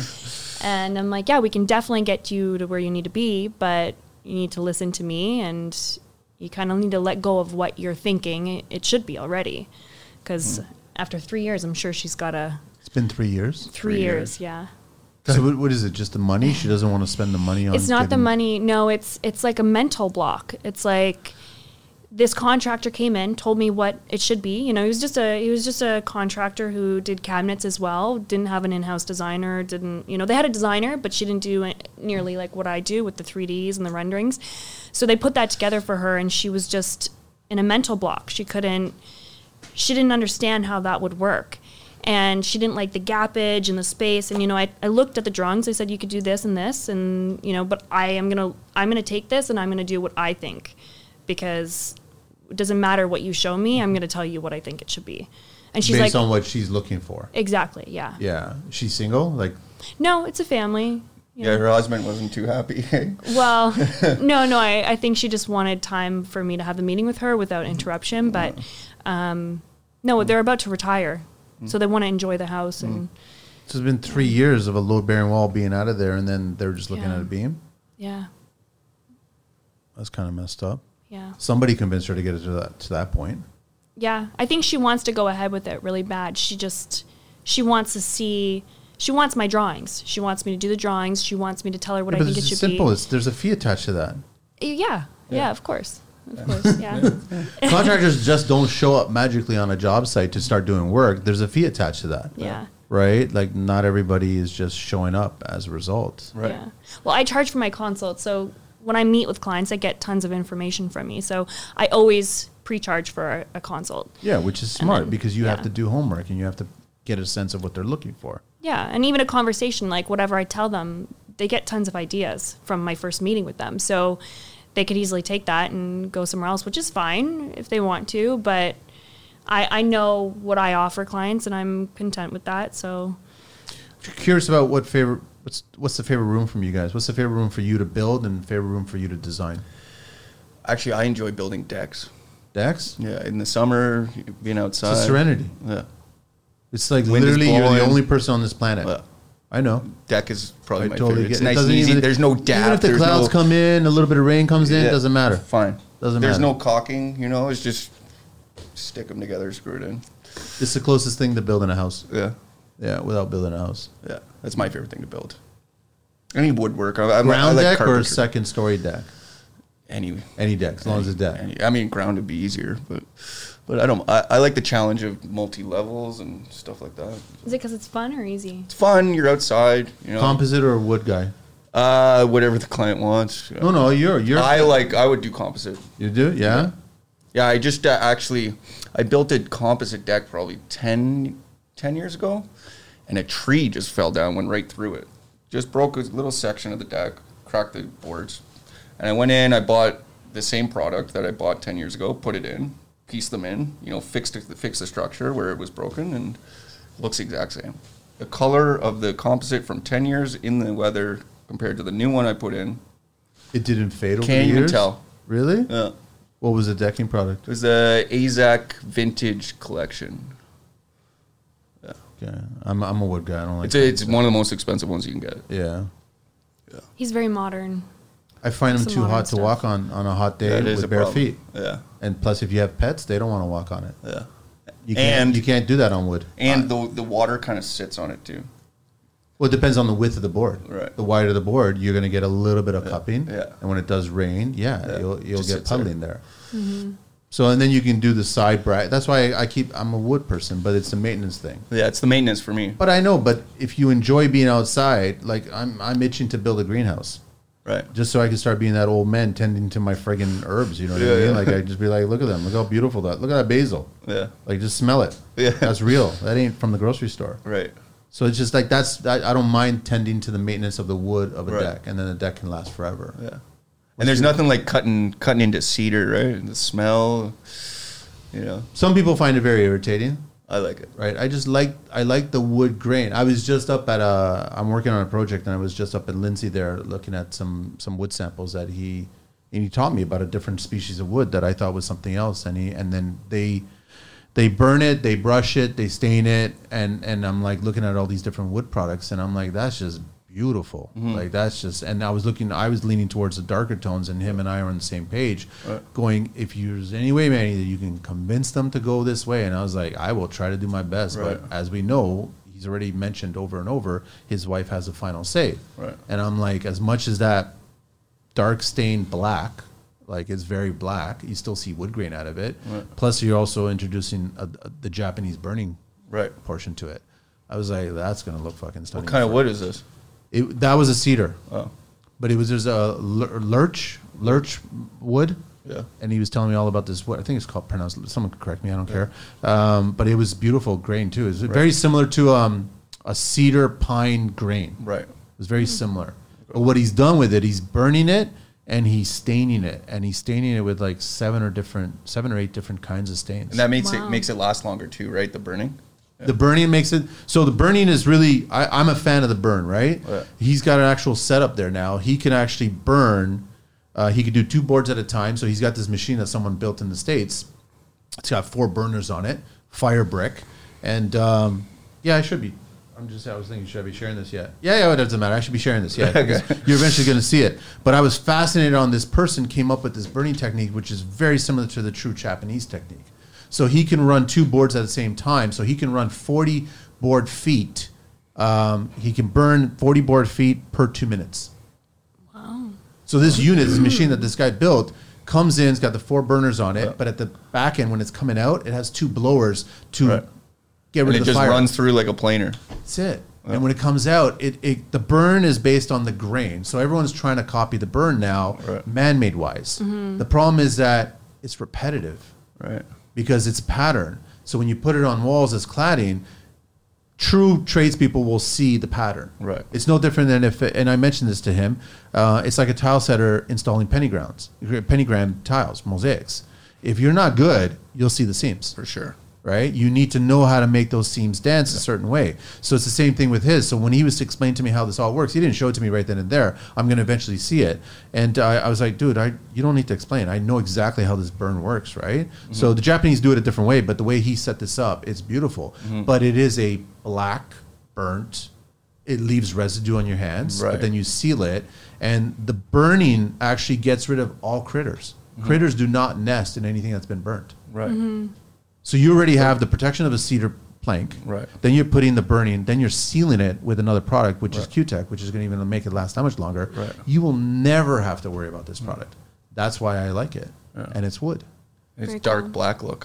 and I'm like, yeah, we can definitely get you to where you need to be, but you need to listen to me and. You kind of need to let go of what you're thinking it should be already. Because after 3 years, I'm sure she's got a... It's been 3 years? 3 years, yeah. So what is it, just the money? She doesn't want to spend the money on... It's not the money. No, it's like a mental block. It's like this contractor came in, told me what it should be. You know, he was just a contractor who did cabinets as well, didn't have an in-house designer, they had a designer, but she didn't do nearly like what I do with the 3Ds and the renderings. So they put that together for her, and she was just in a mental block. She didn't understand how that would work. And she didn't like the gappage and the space. And, I looked at the drawings. I said, you could do this and this. And, but I'm going to take this and I'm going to do what I think. Because it doesn't matter what you show me. I'm going to tell you what I think it should be. And she's based like, on what she's looking for. Exactly. Yeah. Yeah. She's single? No, it's a family. Yeah, her husband wasn't too happy. Well, no, I think she just wanted time for me to have the meeting with her without interruption. But no, they're about to retire, so they want to enjoy the house. And So it's been 3 years of a load-bearing wall being out of there, and then they're just looking at a beam? Yeah. That's kind of messed up. Yeah. Somebody convinced her to get it to that point. Yeah, I think she wants to go ahead with it really bad. She wants to see... She wants my drawings. She wants me to do the drawings. She wants me to tell her what I think it should simple. be. There's a fee attached to that. Yeah, of course. Yeah. Contractors just don't show up magically on a job site to start doing work. There's a fee attached to that. Yeah. Right? Like, not everybody is just showing up as a result. Right. Yeah. Well, I charge for my consult, so when I meet with clients, I get tons of information from me. So I always pre-charge for a consult. Yeah, which is smart then, because you have to do homework and you have to get a sense of what they're looking for. Yeah, and even a conversation, like whatever I tell them, they get tons of ideas from my first meeting with them. So they could easily take that and go somewhere else, which is fine if they want to. But I know what I offer clients, and I'm content with that. So Curious about what's the favorite room from you guys? What's the favorite room for you to build and favorite room for you to design? Actually, I enjoy building decks. Decks? Yeah, in the summer, being outside. It's a serenity. Yeah. It's like Wind is literally you're the blowing. only person on this planet. Yeah. I know. Deck is probably I my totally favorite. It's get it. nice Doesn't and easy. even- There's no depth. Even if the there's clouds no, come in, a little bit of rain comes in, Yeah. it doesn't matter. Fine. Doesn't There's matter. no caulking, it's just stick them together, screw it in. It's the closest thing to building a house. Yeah. Yeah, without building a house. Yeah. That's my favorite thing to build. Any woodwork. I Ground like deck or carpentry. second story deck? Any deck, as long as it's deck. I mean, ground would be easier, but I don't. I like the challenge of multi levels and stuff like that. is it because it's fun or easy? It's fun. You're outside. Composite or wood guy? Whatever the client wants. No, you're. I would do composite. You do? Yeah? Yeah, I just I built a composite deck probably 10 years ago, and a tree just fell down, went right through it. Just broke a little section of the deck, cracked the boards. And I went in, I bought the same product that I bought 10 years ago, put it in, pieced them in, fixed the structure where it was broken, and it looks the exact same. The color of the composite from 10 years in the weather compared to the new one I put in, It didn't fade over can't the even years? tell. Really? Yeah. What was the decking product? It was the AZAC Vintage Collection. Okay. I'm a wood guy. I don't like It's one of the most expensive ones you can get. Yeah. He's very modern. I find them Some too modern hot to stuff. walk on a hot day That is with a bare problem. feet. Yeah. And plus, if you have pets, they don't want to walk on it. Yeah. You can't do that on wood. And the water kind of sits on it too. Well, it depends on the width of the board. Right. The wider the board, you're going to get a little bit of cupping. Yeah. And when it does rain, you'll Just get sits there. puddling there. So, and then you can do the side bracket. That's why I'm a wood person, but it's a maintenance thing. Yeah, it's the maintenance for me. But I know, but if you enjoy being outside, like I'm itching to build a greenhouse. Right. Just so I can start being that old man tending to my friggin' herbs, you know what I Yeah, mean? yeah. Like, I'd just be like, look at them. Look how beautiful that. Look at that basil. Yeah. Like, just smell it. Yeah. That's real. That ain't from the grocery store. Right. So it's just like, I don't mind tending to the maintenance of the wood of a Right. deck, and then the deck can last forever. Yeah. And there's nothing like cutting into cedar, right? The smell, Some people find it very irritating, I like it. right? I like the wood grain. I was just up at I'm working on a project, and I was just up in Lindsay there looking at some wood samples that he taught me about a different species of wood that I thought was something else, and then they burn it, they brush it, they stain it, and I'm like looking at all these different wood products, and I'm like, that's just beautiful. Like, that's just, and I was leaning towards the darker tones, and him and I are on the same page, going, if there's any way, Manny, that you can convince them to go this way, and I was like, I will try to do my best, Right. but as we know, he's already mentioned over and over, his wife has the final say. Right. And I'm like, as much as that dark stained black, like it's very black, you still see wood grain out of it. Right. Plus, you're also introducing the Japanese burning Right. portion to it. I was like, that's gonna look fucking stunning. What kind of wood is this? That was a cedar, Oh. but it was just a lurch wood. Yeah. And he was telling me all about this. What I think it's called pronounced. Someone could correct me. I don't care. But it was beautiful grain too. It was very similar to a cedar pine grain. Right. It was very similar. But what he's done with it, he's burning it and he's staining it, and he's staining it with like 7 or 8 different kinds of stains. And that makes it last longer too, right? The burning. Yeah. The burning makes it so. The burning is really. I'm a fan of the burn. Right. Yeah. He's got an actual setup there now. He can actually burn. He could do 2 boards at a time. So he's got this machine that someone built in the States. It's got 4 burners on it, fire brick, and I should be. I was thinking, should I be sharing this yet? Yeah, it doesn't matter. I should be sharing this, yeah. Okay. You're eventually going to see it. But I was fascinated on this person came up with this burning technique, which is very similar to the true Japanese technique. So he can run 2 boards at the same time. So he can run 40 board feet. He can burn 40 board feet per 2 minutes. Wow. So this unit, this machine that this guy built, comes in, it's got the 4 burners on it, but at the back end, when it's coming out, it has 2 blowers to get rid of the fire. It just runs through like a planer. That's it. Yeah. And when it comes out, the burn is based on the grain. So everyone's trying to copy the burn now, man-made wise. Mm-hmm. The problem is that it's repetitive, right? Because it's pattern. So when you put it on walls as cladding, true tradespeople will see the pattern. Right. It's no different than and I mentioned this to him, it's like a tile setter installing pentagram tiles, mosaics. If you're not good, you'll see the seams. For sure. Right? You need to know how to make those seams dance a certain way. So it's the same thing with his. So when he was to explain to me how this all works, he didn't show it to me right then and there. I'm going to eventually see it. And I was like, dude, you don't need to explain. I know exactly how this burn works, right? Mm-hmm. So the Japanese do it a different way, but the way he set this up, it's beautiful. Mm-hmm. But it is a black, burnt, it leaves residue on your hands, but then you seal it. And the burning actually gets rid of all critters. Mm-hmm. Critters do not nest in anything that's been burnt. Right. Mm-hmm. So you already have the protection of a cedar plank. Right. Then you're putting the burning. Then you're sealing it with another product, which is Q-Tech, which is going to even make it last that much longer. Right. You will never have to worry about this product. That's why I like it. Yeah. And it's wood. It's very dark cool. black look.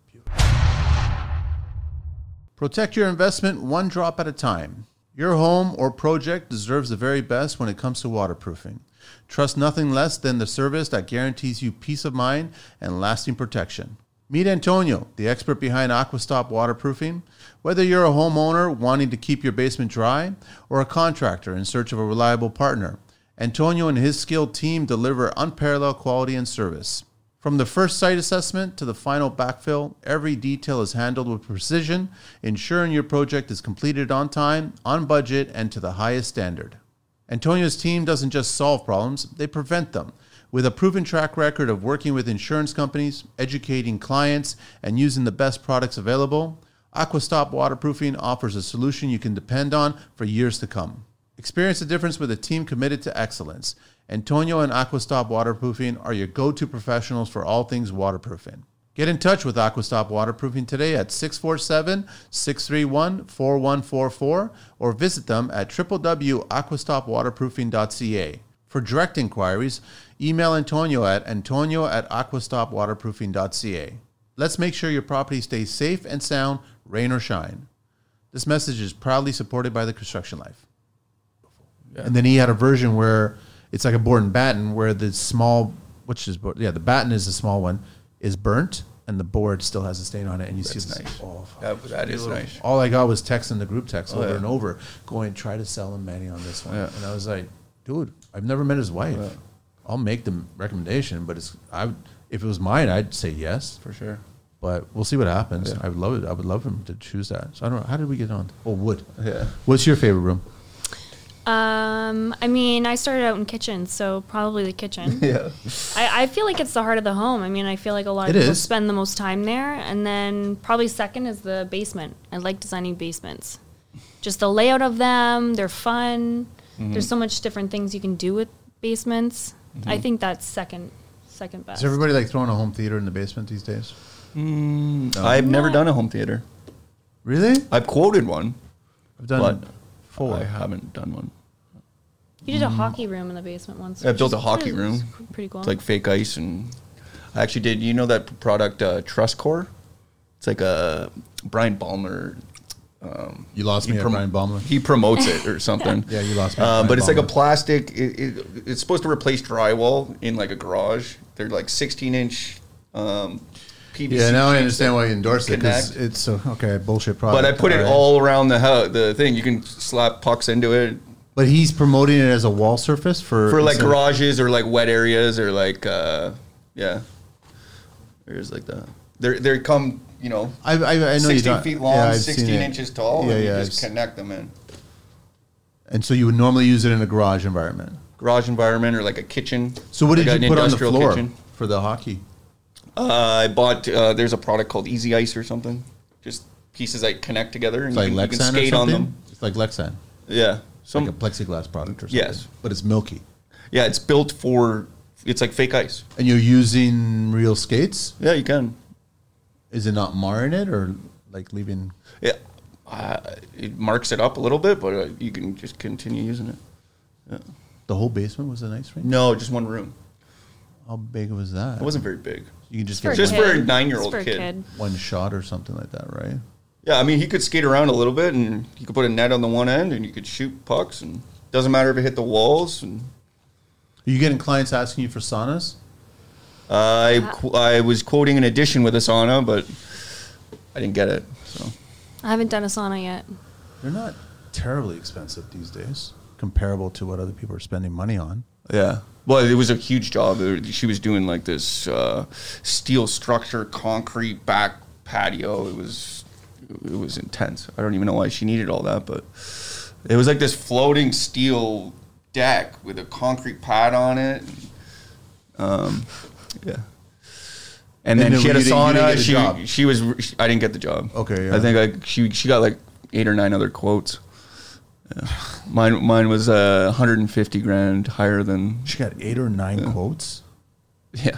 Protect your investment one drop at a time. Your home or project deserves the very best when it comes to waterproofing. Trust nothing less than the service that guarantees you peace of mind and lasting protection. Meet Antonio, the expert behind Aquastop Waterproofing. Whether you're a homeowner wanting to keep your basement dry or a contractor in search of a reliable partner, Antonio and his skilled team deliver unparalleled quality and service. From the first site assessment to the final backfill, every detail is handled with precision, ensuring your project is completed on time, on budget, and to the highest standard. Antonio's team doesn't just solve problems, they prevent them. With a proven track record of working with insurance companies, educating clients, and using the best products available, Aquastop Waterproofing offers a solution you can depend on for years to come. Experience the difference with a team committed to excellence. Antonio and Aquastop Waterproofing are your go-to professionals for all things waterproofing. Get in touch with Aquastop Waterproofing today at 647-631-4144 or visit them at www.aquastopwaterproofing.ca. For direct inquiries, email Antonio at aquastopwaterproofing.ca. Let's make sure your property stays safe and sound, rain or shine. This message is proudly supported by the Construction Life. Yeah. And then he had a version where it's like a board and batten where the small, the batten is the small one, is burnt and the board still has a stain on it. And you see this. Nice. Oh, that is nice. All I got was text in the group text over and over going, try to sell him Manny on this one. Yeah. And I was like, dude, I've never met his wife. Yeah. I'll make the recommendation, but if it was mine, I'd say yes. For sure. But we'll see what happens. Yeah. I would love it. I would love him to choose that. So I don't know. How did we get on? Oh, wood. Yeah. What's your favorite room? I mean, I started out in kitchens, so probably the kitchen. Yeah. I feel like it's the heart of the home. I mean, I feel like a lot of people spend the most time there. And then probably second is the basement. I like designing basements. Just the layout of them, they're fun. Mm-hmm. There's so much different things you can do with basements. Mm-hmm. I think that's second best. Is everybody like throwing a home theater in the basement these days? I've never done a home theater. Really? I've quoted one. I've done 4. I haven't done one. You did a hockey room in the basement once. I built a hockey room. Pretty cool. It's like fake ice, and I actually did. You know that product TrustCore? It's like a Brian Ballmer. You lost me at Brian Ballmer. He promotes it or something. Yeah, you lost me. But it's like a plastic. It's supposed to replace drywall in like a garage. They're like 16-inch PVC. Yeah, now I sheets understand that why you endorse it, because connect. it's a bullshit product. But I put it right? all around the thing. You can slap pucks into it But he's promoting it as a wall surface for like garages or like wet areas or like yeah. There's like they come, you know, I know 16 feet long, I've 16 seen it. inches tall, Yeah, and yeah, you just I've connect them in. And so you would normally use it in a garage environment. Garage environment or like a kitchen. So what did like you an put on the industrial floor kitchen. for the hockey? I bought, there's a product called Easy Ice or something. Just pieces that connect together and It's like you can Lexan or skate on something? them. It's like Lexan. Yeah. Like a plexiglass product or something. Yes. But it's milky. Yeah, it's built for, it's like fake ice. And you're using real skates? Yeah, you can. Is it not marring it or like leaving? Yeah. It marks it up a little bit, but you can just continue using it. Yeah. The whole basement was an ice rink? No, just one room. How big was that? It wasn't very big. You can just For get Just kid. for a 9-year-old It's for kid. one shot or something like that, right? Yeah, I mean, he could skate around a little bit, and you could put a net on the one end, and you could shoot pucks, and doesn't matter if it hit the walls. And Are you getting clients asking you for saunas? I was quoting an addition with a sauna, but I didn't get it. So I haven't done a sauna yet. They're not terribly expensive these days, comparable to what other people are spending money on. yeah, well, it was a huge job. She was doing like this steel structure, concrete back patio. It was intense. I don't even know why she needed all that, but it was like this floating steel deck with a concrete pad on it. Yeah. And then then she had a you didn't get the job. sauna. I didn't get the job. Okay, yeah. I think she got like 8 or 9 other quotes. Yeah. Mine was 150 grand higher than. She got 8 or 9 quotes. Yeah.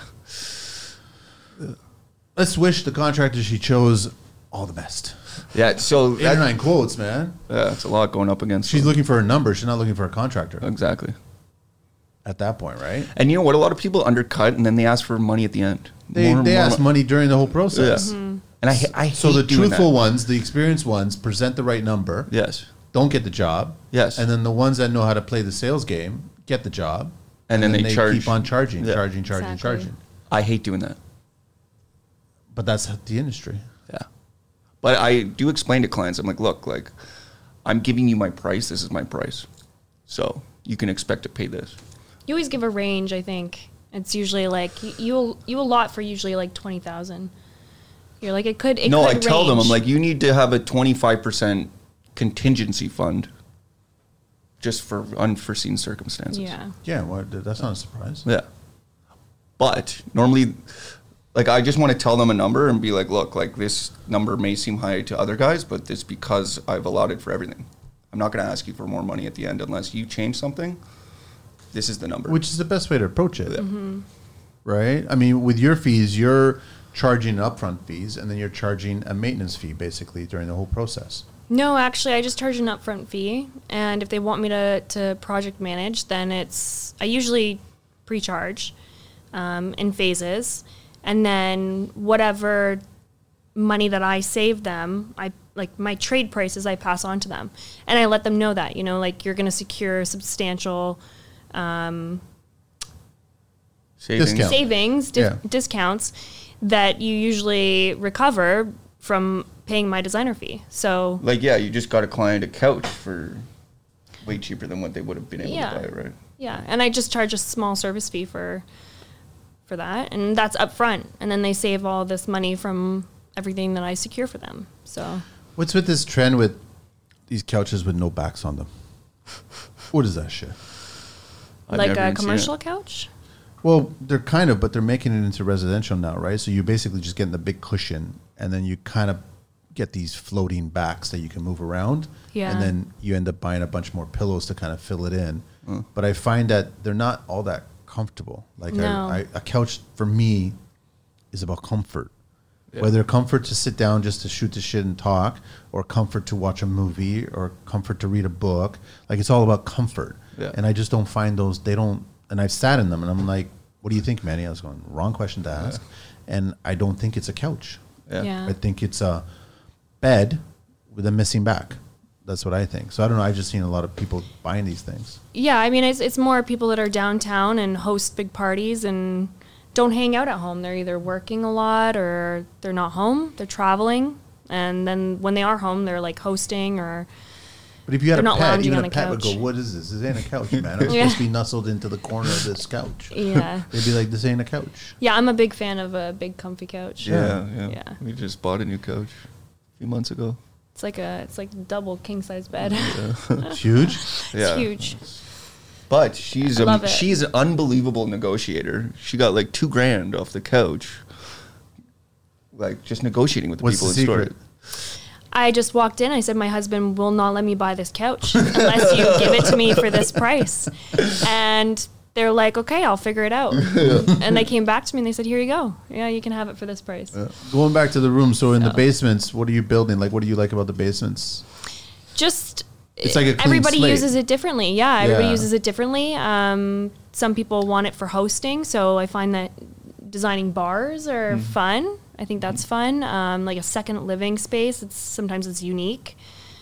Let's wish the contractor she chose all the best. Yeah. So 8 or 9 quotes, man. it's a lot going up against. She's her. looking for a number. She's not looking for a contractor Exactly. at that point, right? And you know what? A lot of people undercut and then they ask for money at the end. They ask money during the whole Yeah. process. And I hate So the doing truthful that. ones, the experienced ones, present the right number. Yes. Don't get the job. Yes. And then the ones that know how to play the sales game get the job. And then they charge. keep on charging, Yeah. charging. Exactly. I hate doing that. But that's the industry. Yeah. But I do explain to clients, I'm like, look, like, I'm giving you my price. This is my price. So you can expect to pay this. You always give a range, I think. It's usually like you allot for usually like 20,000. You're like it could No, I could tell them, I'm range. like, you need to have a 25% contingency fund just for unforeseen circumstances. yeah. Yeah, well, that's not a surprise. Yeah. But normally, like, I just want to tell them a number and be like, look, like, this number may seem high to other guys, but it's because I've allotted for everything. I'm not going to ask you for more money at the end unless you change something. This is the number. Which is the best way to approach it, Mm-hmm. right? I mean, with your fees, you're charging upfront fees, and then you're charging a maintenance fee, basically, during the whole process. No, actually, I just charge an upfront fee, and if they want me to project manage, then I usually pre-charge in phases, and then whatever money that I save them, I like my trade prices, I pass on to them, and I let them know that like you're going to secure substantial Savings. Discount. savings, Yeah. discounts that you usually recover from paying my designer fee. So Like, yeah, you just got a client a couch for way cheaper than what they would have been able Yeah. to buy it, right? yeah, and I just charge a small service fee for that, and that's upfront, and then they save all this money from everything that I secure for them. So What's with this trend with these couches with no backs on them? What is that shit? I've like never a even seen commercial it. couch. Well, they're kind of, but they're making it into residential now, right? So you're basically just getting the big cushion, and then you kind of get these floating backs that you can move around. Yeah. And then you end up buying a bunch more pillows to kind of fill it in. But I find that they're not all that comfortable. Like No. a couch for me is about comfort. Whether comfort to sit down just to shoot the shit and talk, or comfort to watch a movie, or comfort to read a book. Like, it's all about comfort. Yeah. And I just don't find those, they don't, and I've sat in them and I'm like, what do you think, Manny? I was going, wrong question to ask. And I don't think it's a couch. Yeah. I think it's a bed with a missing back. That's what I think. So I don't know. I've just seen a lot of people buying these things. Yeah, I mean, it's more people that are downtown and host big parties, and don't hang out at home. They're either working a lot or they're not home. They're traveling. And then when they are home, they're like hosting or... But if you had They're a not pet, lounging even on a the pet would go, couch. what is this? This ain't a couch, man. I'm Yeah. supposed to be nestled into the corner of this couch. Yeah. They'd be like, this ain't a couch. Yeah, I'm a big fan of a big comfy couch. Yeah. Yeah. We just bought a new couch a few months ago. It's like a double king size bed. It's huge. Yeah. It's huge. But she's I love it. she's an unbelievable negotiator. She got like $2,000 off the couch, like just negotiating with the What's people the in store. secret? I just walked in. I said, my husband will not let me buy this couch unless you give it to me for this price. And they're like, okay, I'll figure it out. And they came back to me and they said, here you go. Yeah, you can have it for this price. Going back to the room, so in the basements, what are you building? Like, what do you like about the basements? Just It's like a clean everybody slate. uses it differently. Yeah, everybody Yeah. uses it differently. Some people want it for hosting, so I find that designing bars are fun. I think that's fun. Like a second living space. Sometimes it's unique.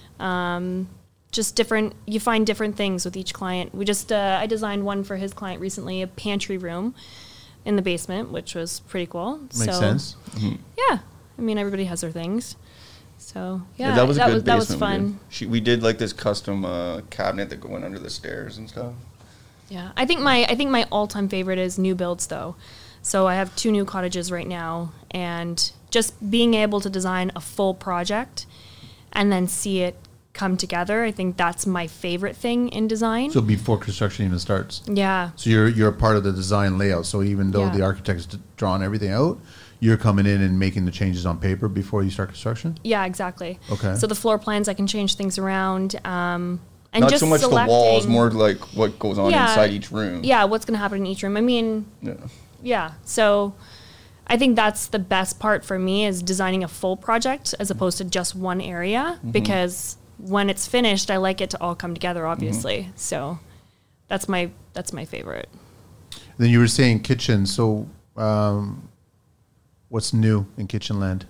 Just different. You find different things with each client. I designed one for his client recently, a pantry room in the basement, which was pretty cool. Makes sense. Yeah, I mean everybody has their things. So yeah, that was a good that was basement. fun. We did like this custom cabinet that went under the stairs and stuff. Yeah, I think my all-time favorite is new builds though. So I have 2 new cottages right now, and just being able to design a full project and then see it come together, I think that's my favorite thing in design. So before construction even starts. Yeah. So you're a part of the design layout. So even though Yeah. the architect's drawn everything out, you're coming in and making the changes on paper before you start construction? Yeah, exactly. Okay. So the floor plans, I can change things around. And Not just so much the walls, selecting- more like what goes on Yeah. inside each room. Yeah, what's going to happen in each room. I mean, Yeah. yeah. So I think that's the best part for me is designing a full project as opposed to just one area, because when it's finished, I like it to all come together, obviously. So that's my favorite. Then you were saying kitchen. So what's new in kitchen land?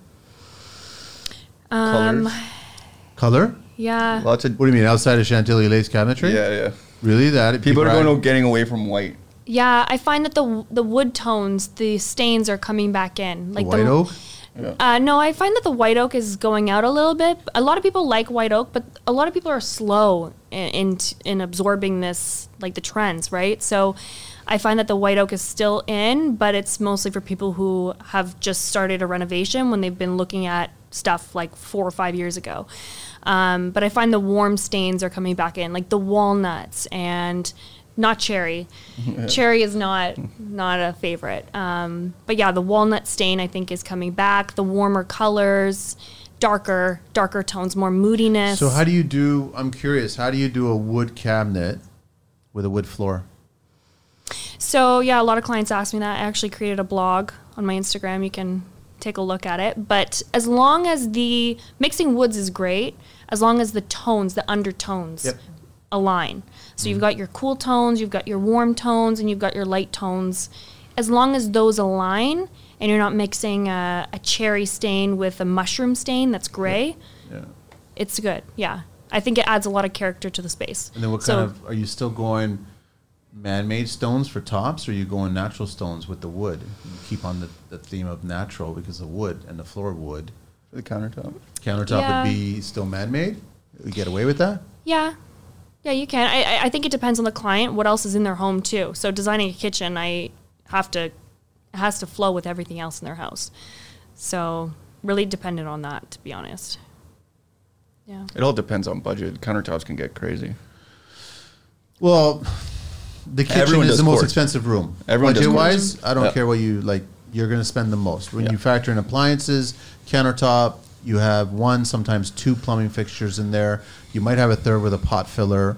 Colors. Color? Yeah. Lots of What do you mean, outside of Chantilly lace cabinetry? yeah. Really? That People are getting away from white. Yeah, I find that the wood tones, the stains are coming back in. Like white oak? No, I find that the white oak is going out a little bit. A lot of people like white oak, but a lot of people are slow in absorbing this, like the trends, right? So I find that the white oak is still in, but it's mostly for people who have just started a renovation when they've been looking at stuff like 4 or 5 years ago. But I find the warm stains are coming back in, like the walnuts and not cherry. Cherry is not a favorite. But yeah, the walnut stain I think is coming back. The warmer colors, darker tones, more moodiness. So I'm curious, how do you do a wood cabinet with a wood floor? So yeah, a lot of clients ask me that. I actually created a blog on my Instagram. You can take a look at it. But as long as the mixing woods is great, as long as the tones, the undertones align. So you've got your cool tones, you've got your warm tones, and you've got your light tones. As long as those align and you're not mixing a cherry stain with a mushroom stain that's gray, it's good. Yeah. I think it adds a lot of character to the space. And then what kind of, are you still going man-made stones for tops, or are you going natural stones with the wood? You keep on the theme of natural because of wood and the floor wood. For the countertop. Countertop would be still man-made? You get away with that? Yeah. Yeah, you can. I think it depends on the client, what else is in their home too. So designing a kitchen, it has to flow with everything else in their house. So really dependent on that, to be honest. Yeah. It all depends on budget. Countertops can get crazy. Well, the kitchen Everyone is does the most quartz. expensive room. Everyone does Budget-wise, quartz. I don't Yeah. care what you like. You're going to spend the most. When Yeah. you factor in appliances, countertop, you have 1, sometimes 2 plumbing fixtures in there. You might have a third with a pot filler.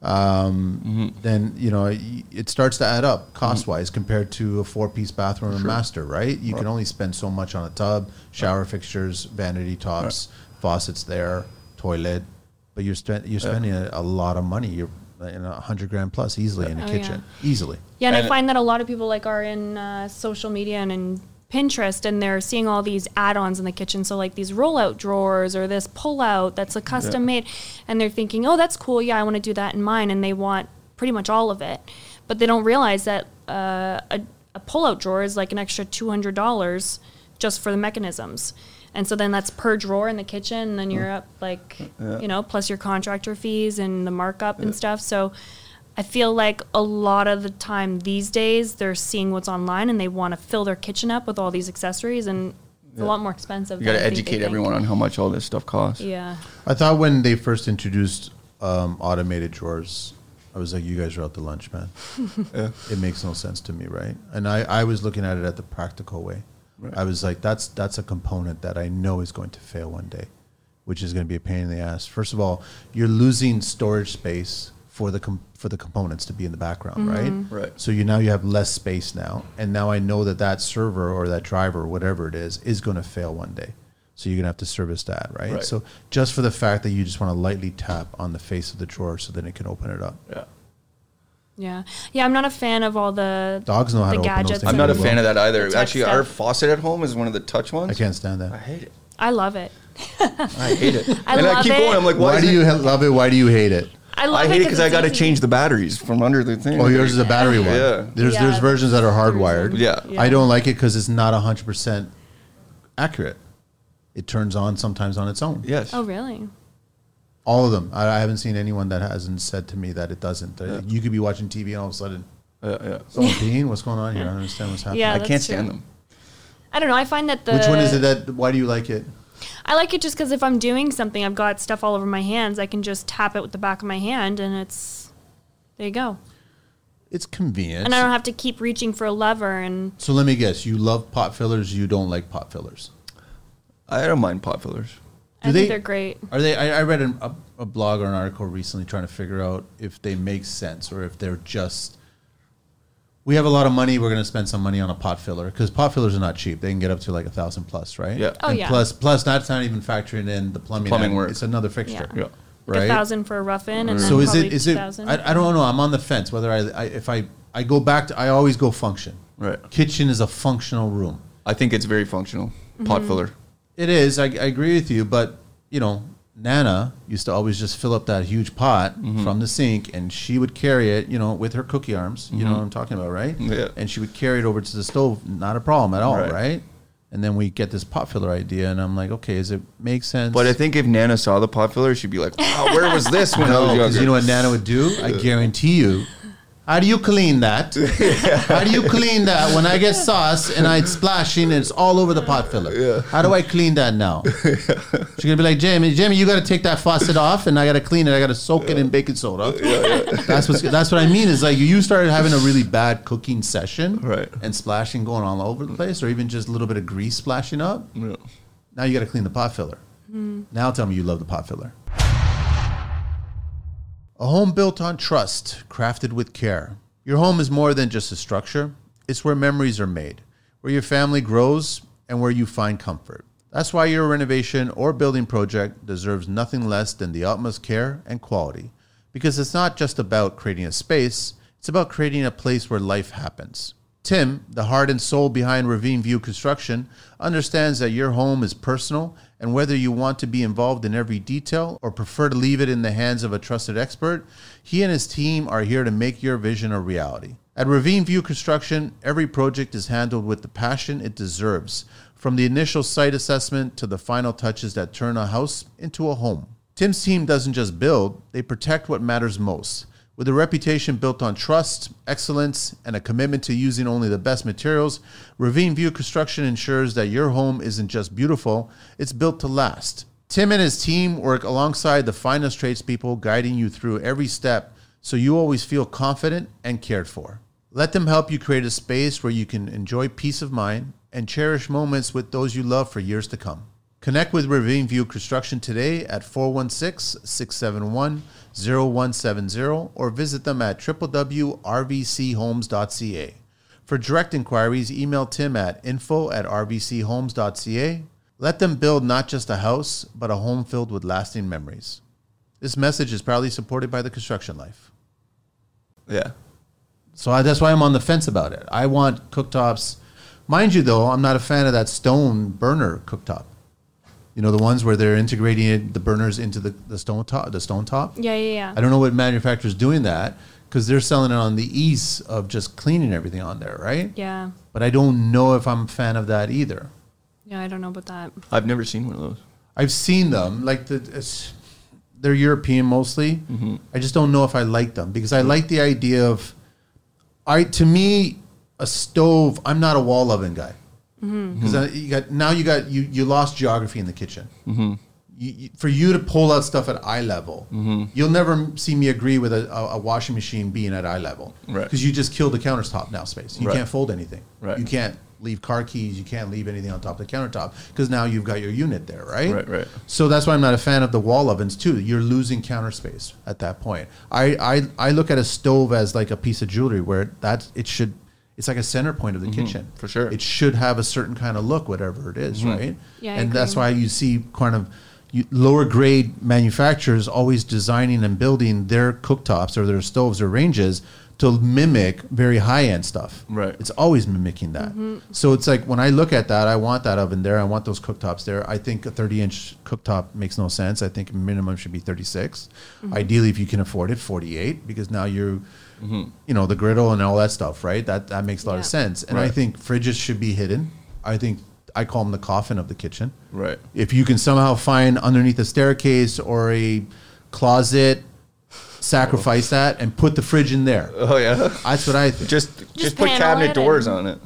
Then, it starts to add up cost-wise compared to a 4-piece bathroom and master, right? You can only spend so much on a tub, shower fixtures, vanity tops, faucets there, toilet. But you're spending a lot of money. You're in $100,000 plus easily in a kitchen. Easily. Yeah, and I And find that a lot of people are in social media and in Pinterest, and they're seeing all these add-ons in the kitchen. So like these roll-out drawers or this pull-out that's a custom made, and they're thinking, oh, that's cool. Yeah, I want to do that in mine, and they want pretty much all of it, but they don't realize that a a pull-out drawer is like an extra $200 just for the mechanisms. And so then that's per drawer in the kitchen, and then you're up like, plus your contractor fees and the markup and stuff. So I feel like a lot of the time these days they're seeing what's online and they want to fill their kitchen up with all these accessories, and it's a lot more expensive. You got to educate everyone on how much all this stuff costs. Yeah. I thought when they first introduced automated drawers, I was like, you guys are out to lunch, man. It makes no sense to me, right? And I was looking at it at the practical way. Right. I was like, that's a component that I know is going to fail one day, which is going to be a pain in the ass. First of all, you're losing storage space for the components to be in the background, right? Right. So you have less space now, and now I know that server or that driver or whatever it is going to fail one day. So you're going to have to service that, right? So just for the fact that you just want to lightly tap on the face of the drawer so then it can open it up. Yeah, I'm not a fan of all the dogs know how to open those things. I'm not a fan of that either. Actually, stuff. Our faucet at home is one of the touch ones. I can't stand that. I hate it. I love it. I hate it. I keep going. I'm like, why do you love it? Why do you hate it? I hate it because I got to change the batteries from under the thing. Oh, yours is a battery one. Yeah. There's versions that are hardwired. Yeah. I don't like it because it's not 100% accurate. It turns on sometimes on its own. Yes. Oh, really? All of them. I haven't seen anyone that hasn't said to me that it doesn't. You could be watching TV and all of a sudden, someone peeing. What's going on here? I don't understand what's happening. Yeah, I can't stand them. I don't know. I find that Which one is it why do you like it? I like it just because if I'm doing something, I've got stuff all over my hands. I can just tap it with the back of my hand, and there you go. It's convenient. And I don't have to keep reaching for a lever. And so let me guess. You love pot fillers. You don't like pot fillers. I don't mind pot fillers. I think they're great. Are they? I read a blog or an article recently trying to figure out if they make sense or if they're just. We have a lot of money. We're going to spend some money on a pot filler because pot fillers are not cheap. They can get up to like $1,000 plus, right? Yeah. Oh, yeah. Plus, that's not even factoring in the plumbing work. It's another fixture. Yeah. Right. $1,000 for a rough-in, and so then is it? I don't know. I'm on the fence whether if I go back to. I always go function. Right. Kitchen is a functional room. I think it's very functional. Pot filler. It is. I agree with you, but Nana used to always just fill up that huge pot from the sink, and she would carry it, with her cookie arms. You know what I'm talking about, right? Yeah. And she would carry it over to the stove, not a problem at all, right? And then we get this pot filler idea, and I'm like, okay, does it make sense? But I think if Nana saw the pot filler, she'd be like, wow, where was this when I was younger? Because you know what Nana would do? I guarantee you. How do you clean that? How do you clean that when I get sauce and it's splashing and it's all over the pot filler? Yeah. How do I clean that now? She's going to be like, Jamie, you got to take that faucet off and I got to clean it. I got to soak it in baking soda. That's what I mean is like you started having a really bad cooking session and splashing going all over the place or even just a little bit of grease splashing up. Yeah. Now you got to clean the pot filler. Now tell me you love the pot filler. A home built on trust, crafted with care. Your home is more than just a structure. It's where memories are made, where your family grows, and where you find comfort. That's why your renovation or building project deserves nothing less than the utmost care and quality. Because it's not just about creating a space, it's about creating a place where life happens. Tim, the heart and soul behind Ravine View Construction, understands that your home is personal, and whether you want to be involved in every detail or prefer to leave it in the hands of a trusted expert, he and his team are here to make your vision a reality. At Ravine View Construction, every project is handled with the passion it deserves, from the initial site assessment to the final touches that turn a house into a home. Tim's team doesn't just build, they protect what matters most. With a reputation built on trust, excellence, and a commitment to using only the best materials, Ravine View Construction ensures that your home isn't just beautiful, it's built to last. Tim and his team work alongside the finest tradespeople, guiding you through every step so you always feel confident and cared for. Let them help you create a space where you can enjoy peace of mind and cherish moments with those you love for years to come. Connect with Ravine View Construction today at 416-671-0170 or visit them at www.rvchomes.ca. For direct inquiries, email Tim at info@rvchomes.ca. Let them build not just a house, but a home filled with lasting memories. This message is proudly supported by the Construction Life. Yeah. So that's why I'm on the fence about it. I want cooktops. Mind you, though, I'm not a fan of that stone burner cooktop. The ones where they're integrating the burners into the stone top. Yeah. I don't know what manufacturer's doing that because they're selling it on the ease of just cleaning everything on there, right? Yeah. But I don't know if I'm a fan of that either. Yeah, I don't know about that. I've never seen one of those. I've seen them, like they're European mostly. I just don't know if I like them because I like the idea of, to me, a stove. I'm not a wall oven guy because you lost geography in the kitchen. For you to pull out stuff at eye level, you'll never see me agree with a washing machine being at eye level, right? Because you just killed the countertop now space. You can't fold anything. Right. You can't leave car keys. You can't leave anything on top of the countertop because now you've got your unit there, right? Right. So that's why I'm not a fan of the wall ovens too. You're losing counter space at that point. I look at a stove as like a piece of jewelry where it's like a center point of the kitchen. For sure. It should have a certain kind of look, whatever it is, right? Yeah, I and agree. that's why you see kind of lower grade manufacturers always designing and building their cooktops or their stoves or ranges to mimic very high end stuff. Right. It's always mimicking that. So it's like when I look at that, I want that oven there. I want those cooktops there. I think a 30-inch cooktop makes no sense. I think minimum should be 36. Ideally, if you can afford it, 48, because now you're, the griddle and all that stuff, right? That makes a lot of sense. And I think fridges should be hidden. I call them the coffin of the kitchen. Right. If you can somehow find underneath a staircase or a closet, sacrifice that and put the fridge in there. Oh yeah. That's what I think. Just put panel cabinet it doors and on it.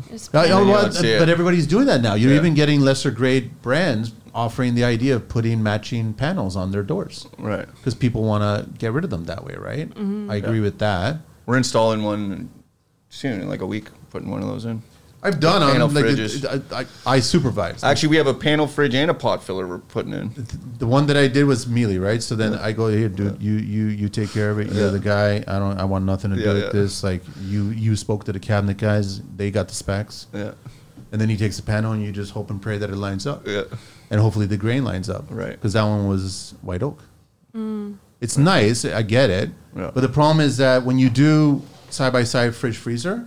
But everybody's doing that now. You're Yeah. even getting lesser grade brands offering the idea of putting matching panels on their doors Right. because people want to get rid of them that way, right? I agree with that. We're installing one soon, in like a week, putting one of those in. I've done Panel them. Like fridges. I supervise. Actually, we have a panel fridge and a pot filler we're putting in. The one that I did was Mealy, right? So then I go here, dude. You take care of it. You're the guy. I want nothing to do with this. Like you spoke to the cabinet guys. They got the specs. Yeah. And then he takes the panel, and you just hope and pray that it lines up. Yeah. And hopefully the grain lines up. Right. Because that one was white oak. It's nice. I get it. Yeah. But the problem is that when you do side by side fridge freezer,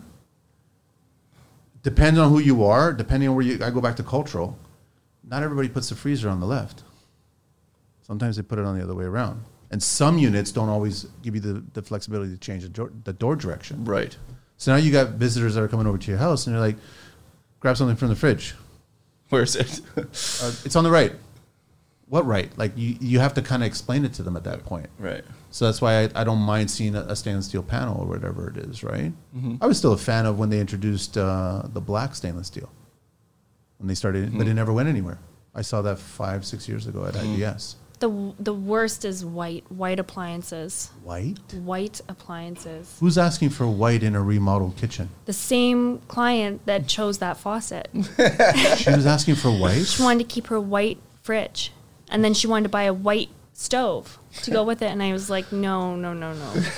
depends on who you are, depending on I go back to cultural, not everybody puts the freezer on the left. Sometimes they put it on the other way around. And some units don't always give you the flexibility to change the door direction. Right. So now you got visitors that are coming over to your house and they're like, grab something from the fridge. Where is it? It's on the right. What right? Like you have to kind of explain it to them at that point. Right. So that's why I don't mind seeing a stainless steel panel or whatever it is, right? I was still a fan of when they introduced the black stainless steel. When they started, but it never went anywhere. I saw that 5-6 years ago at IBS. The worst is white appliances. White appliances. Who's asking for white in a remodeled kitchen? The same client that chose that faucet. She was asking for white? She wanted to keep her white fridge, and then she wanted to buy a white stove to go with it, and I was like, no. I don't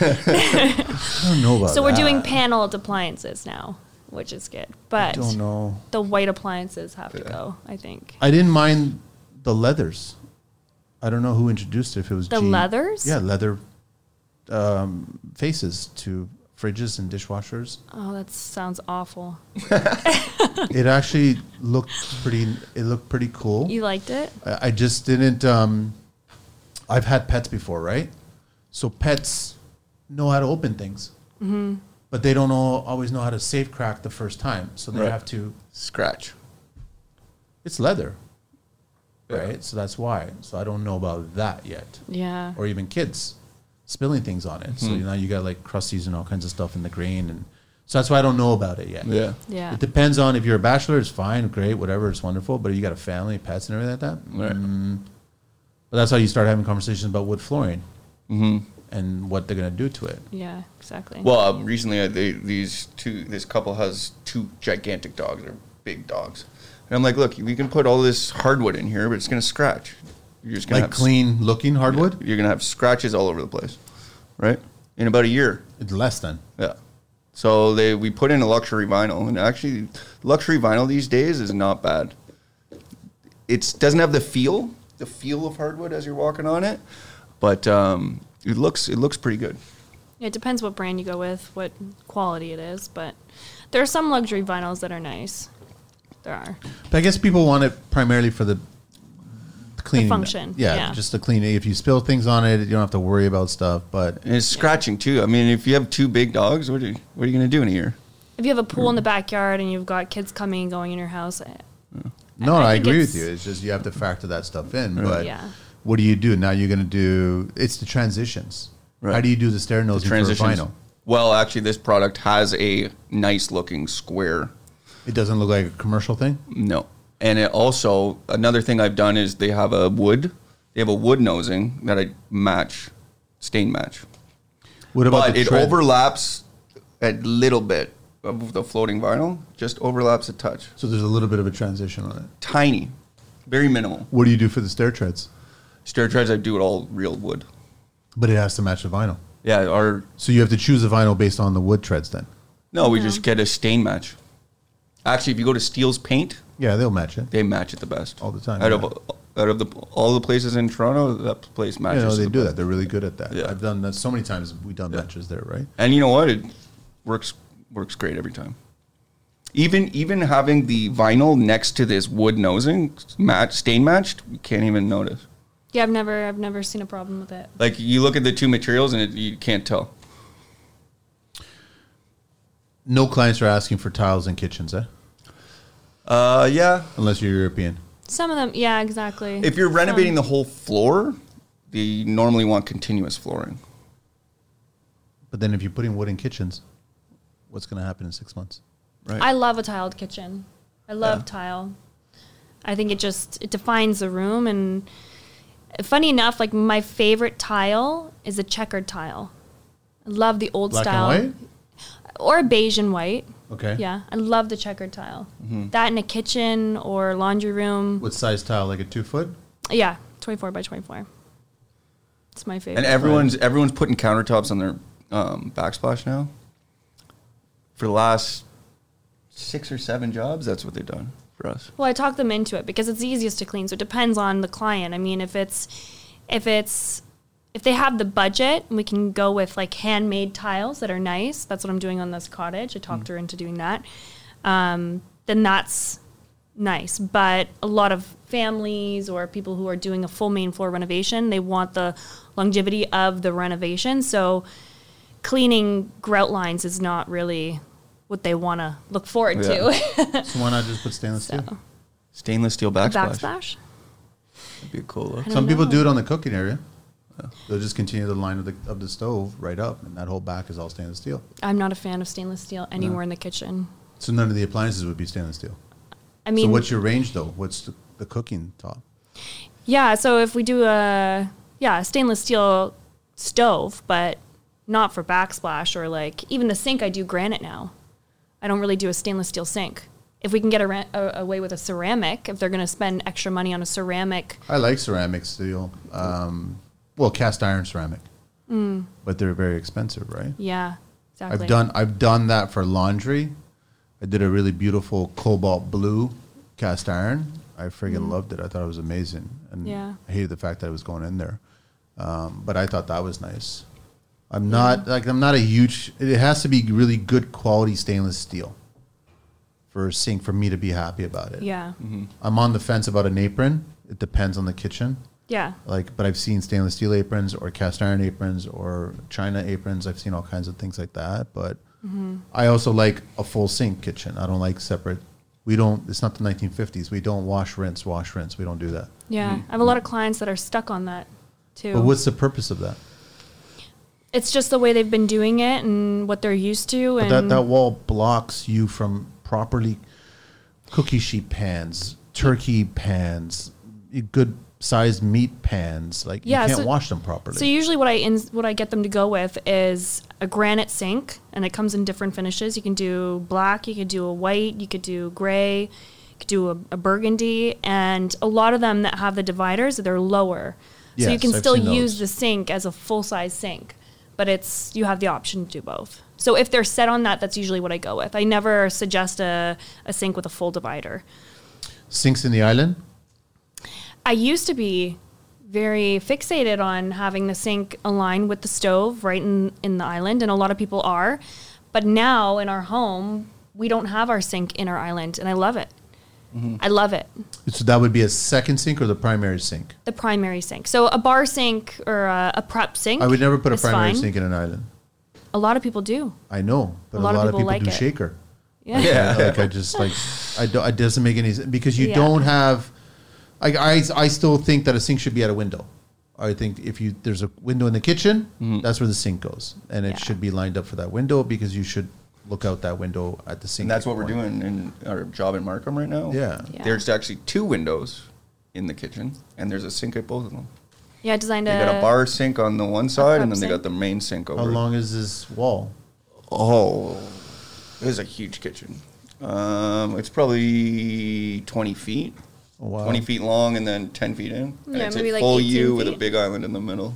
know about So we're that. doing paneled appliances now, which is good. But I don't know. the white appliances have to go, I think. I didn't mind the leathers. I don't know who introduced it. If it was The G. leathers? Yeah, leather faces to fridges and dishwashers. Oh, that sounds awful. It actually looked pretty. It looked pretty cool. You liked it? I just didn't. I've had pets before, right? So pets know how to open things, but they don't always know how to safe crack the first time. So they Right. have to. Scratch. It's leather, Yeah. right? So that's why. So I don't know about that yet, Yeah. or even kids spilling things on it. So now you got like crusties and all kinds of stuff in the grain, and so that's why I don't know about it yet. Yeah. Yeah. It depends on if you're a bachelor, it's fine, great, whatever, it's wonderful. But if you got a family, pets, and everything like that, Right. But that's how you start having conversations about wood flooring and what they're going to do to it. Yeah, exactly. Well, recently this couple has 2 gigantic dogs. They're big dogs. And I'm like, look, we can put all this hardwood in here, but it's going to scratch. You're just going to Like clean looking hardwood? You're going to have scratches all over the place, right? In about a year. It's less than. Yeah. So we put in a luxury vinyl, and actually, luxury vinyl these days is not bad. It doesn't have the feel of hardwood as you're walking on it, but it looks pretty good. It depends what brand you go with, what quality it is, but there are some luxury vinyls that are nice. There are. But I guess people want it primarily for the cleaning function. Yeah, just the cleaning. If you spill things on it, you don't have to worry about stuff. But And it's scratching too. I mean, if you have two big dogs, what are you going to do in a year? If you have a pool in the backyard and you've got kids coming and going in your house, no, I I think agree it's- with you. It's just you have to factor that stuff in. But Yeah. what do you do now? You're going to do it's the transitions. Right. How do you do the stair nosing for vinyl? Well, actually, this product has a nice looking square. It doesn't look like a commercial thing. No. And it also, another thing I've done is they have a wood nosing that I stain match. What about But the it tread? overlaps a little bit of the floating vinyl, just overlaps a touch. So there's a little bit of a transition on it. Tiny, very minimal. What do you do for the stair treads? Stair treads, I do it all real wood. But it has to match the vinyl. Yeah, So you have to choose the vinyl based on the wood treads then. no, we just get a stain match. Actually, if you go to Steele's Paint, Yeah, they'll match it. they match it the best. All the time, Out yeah. of all the places in Toronto, that place matches. You know, they the do best. that. They're really good at that. Yeah. I've done that so many times. We've done matches there, right? And you know what? It works great every time. Even having the vinyl next to this wood nosing stain matched, you can't even notice. Yeah, I've never seen a problem with it. Like you look at the two materials and you can't tell. No clients are asking for tiles in kitchens, eh? Yeah. Unless you're European. Some of them, yeah, exactly. If you're renovating the whole floor, they normally want continuous flooring. But then if you're putting wood in kitchens, what's going to happen in 6 months? Right. I love a tiled kitchen. I love tile. I think it defines the room. And funny enough, like my favorite tile is a checkered tile. I love the old Black style. and white? Or beige and white. Okay. Yeah, I love the checkered tile. Mm-hmm. That in a kitchen or laundry room. What size tile? Like a 2 foot? Yeah, 24 by 24. It's my favorite. And everyone's putting countertops on their backsplash now. For the last 6 or 7 jobs, that's what they've done for us. Well, I talk them into it because it's the easiest to clean. So it depends on the client. I mean, if they have the budget, we can go with like handmade tiles that are nice. That's what I'm doing on this cottage. I talked her into doing that. Then that's nice. But a lot of families or people who are doing a full main floor renovation, they want the longevity of the renovation. So cleaning grout lines is not really what they want to look forward to. So why not just put stainless steel? Stainless steel A backsplash. backsplash? That'd be a cool look. I don't Some people know. do it on the cooking area. They'll just continue the line of the stove right up, and that whole back is all stainless steel. I'm not a fan of stainless steel anywhere in the kitchen. So none of the appliances would be stainless steel. I mean, So what's your range, though? What's the cooking top? yeah, so if we do a stainless steel stove, but not for backsplash or like even the sink, I do granite now. I don't really do a stainless steel sink. If we can get away with a ceramic, if they're going to spend extra money on a ceramic. I like ceramic steel. Well, cast iron ceramic. But they're very expensive, right? Yeah, exactly. I've done that for laundry. I did a really beautiful cobalt blue cast iron. I friggin' loved it. I thought it was amazing. And Yeah. I hated the fact that it was going in there. But I thought that was nice. I'm not a huge, it has to be really good quality stainless steel for a sink for me to be happy about it. Yeah. I'm on the fence about an apron. It depends on the kitchen. Yeah. But I've seen stainless steel aprons or cast iron aprons or China aprons. I've seen all kinds of things like that. But I also like a full sink kitchen. I don't like separate. It's not the 1950s. We don't wash, rinse. We don't do that. Yeah. I have a lot of clients that are stuck on that too. But what's the purpose of that? It's just the way they've been doing it and what they're used to. But And that wall blocks you from properly cookie sheet pans, turkey pans, good sized meat pans. Like Yeah, you can't so- wash them properly. So usually what I get them to go with is a granite sink, and it comes in different finishes. You can do black, you could do a white, you could do gray, you could do a burgundy, and a lot of them that have the dividers, they're lower. So you Yes, can I've still seen use those. the sink as a full-size sink, but you have the option to do both. So if they're set on that, that's usually what I go with. I never suggest a sink with a full divider. Sinks in the island? I used to be very fixated on having the sink align with the stove right in the island, and a lot of people are. But now in our home, we don't have our sink in our island, and I love it. I love it. So that would be a second sink or the primary sink? The primary sink. So a bar sink or a prep sink. I would never put a is primary fine. sink in an island. A lot of people do. I know, but A lot of people like do it. shaker. Yeah. Yeah. Like I just like I don't. It doesn't make any sense because you Yeah. don't have. I still think that a sink should be at a window. I think if there's a window in the kitchen, that's where the sink goes, and it Yeah. should be lined up for that window because you should look out that window at the sink. And that's what we're point. doing in our job in Markham right now. Yeah. Yeah. There's actually 2 windows in the kitchen, and there's a sink at both of them. Yeah, I designed They got a bar sink on the one side, and then they sink. got the main sink over. How long is this wall? Oh, it is a huge kitchen. It's probably 20 feet. Oh, wow. 20 feet long and then 10 feet in. And Yeah, it's maybe a like full 18 U with a feet. big island in the middle.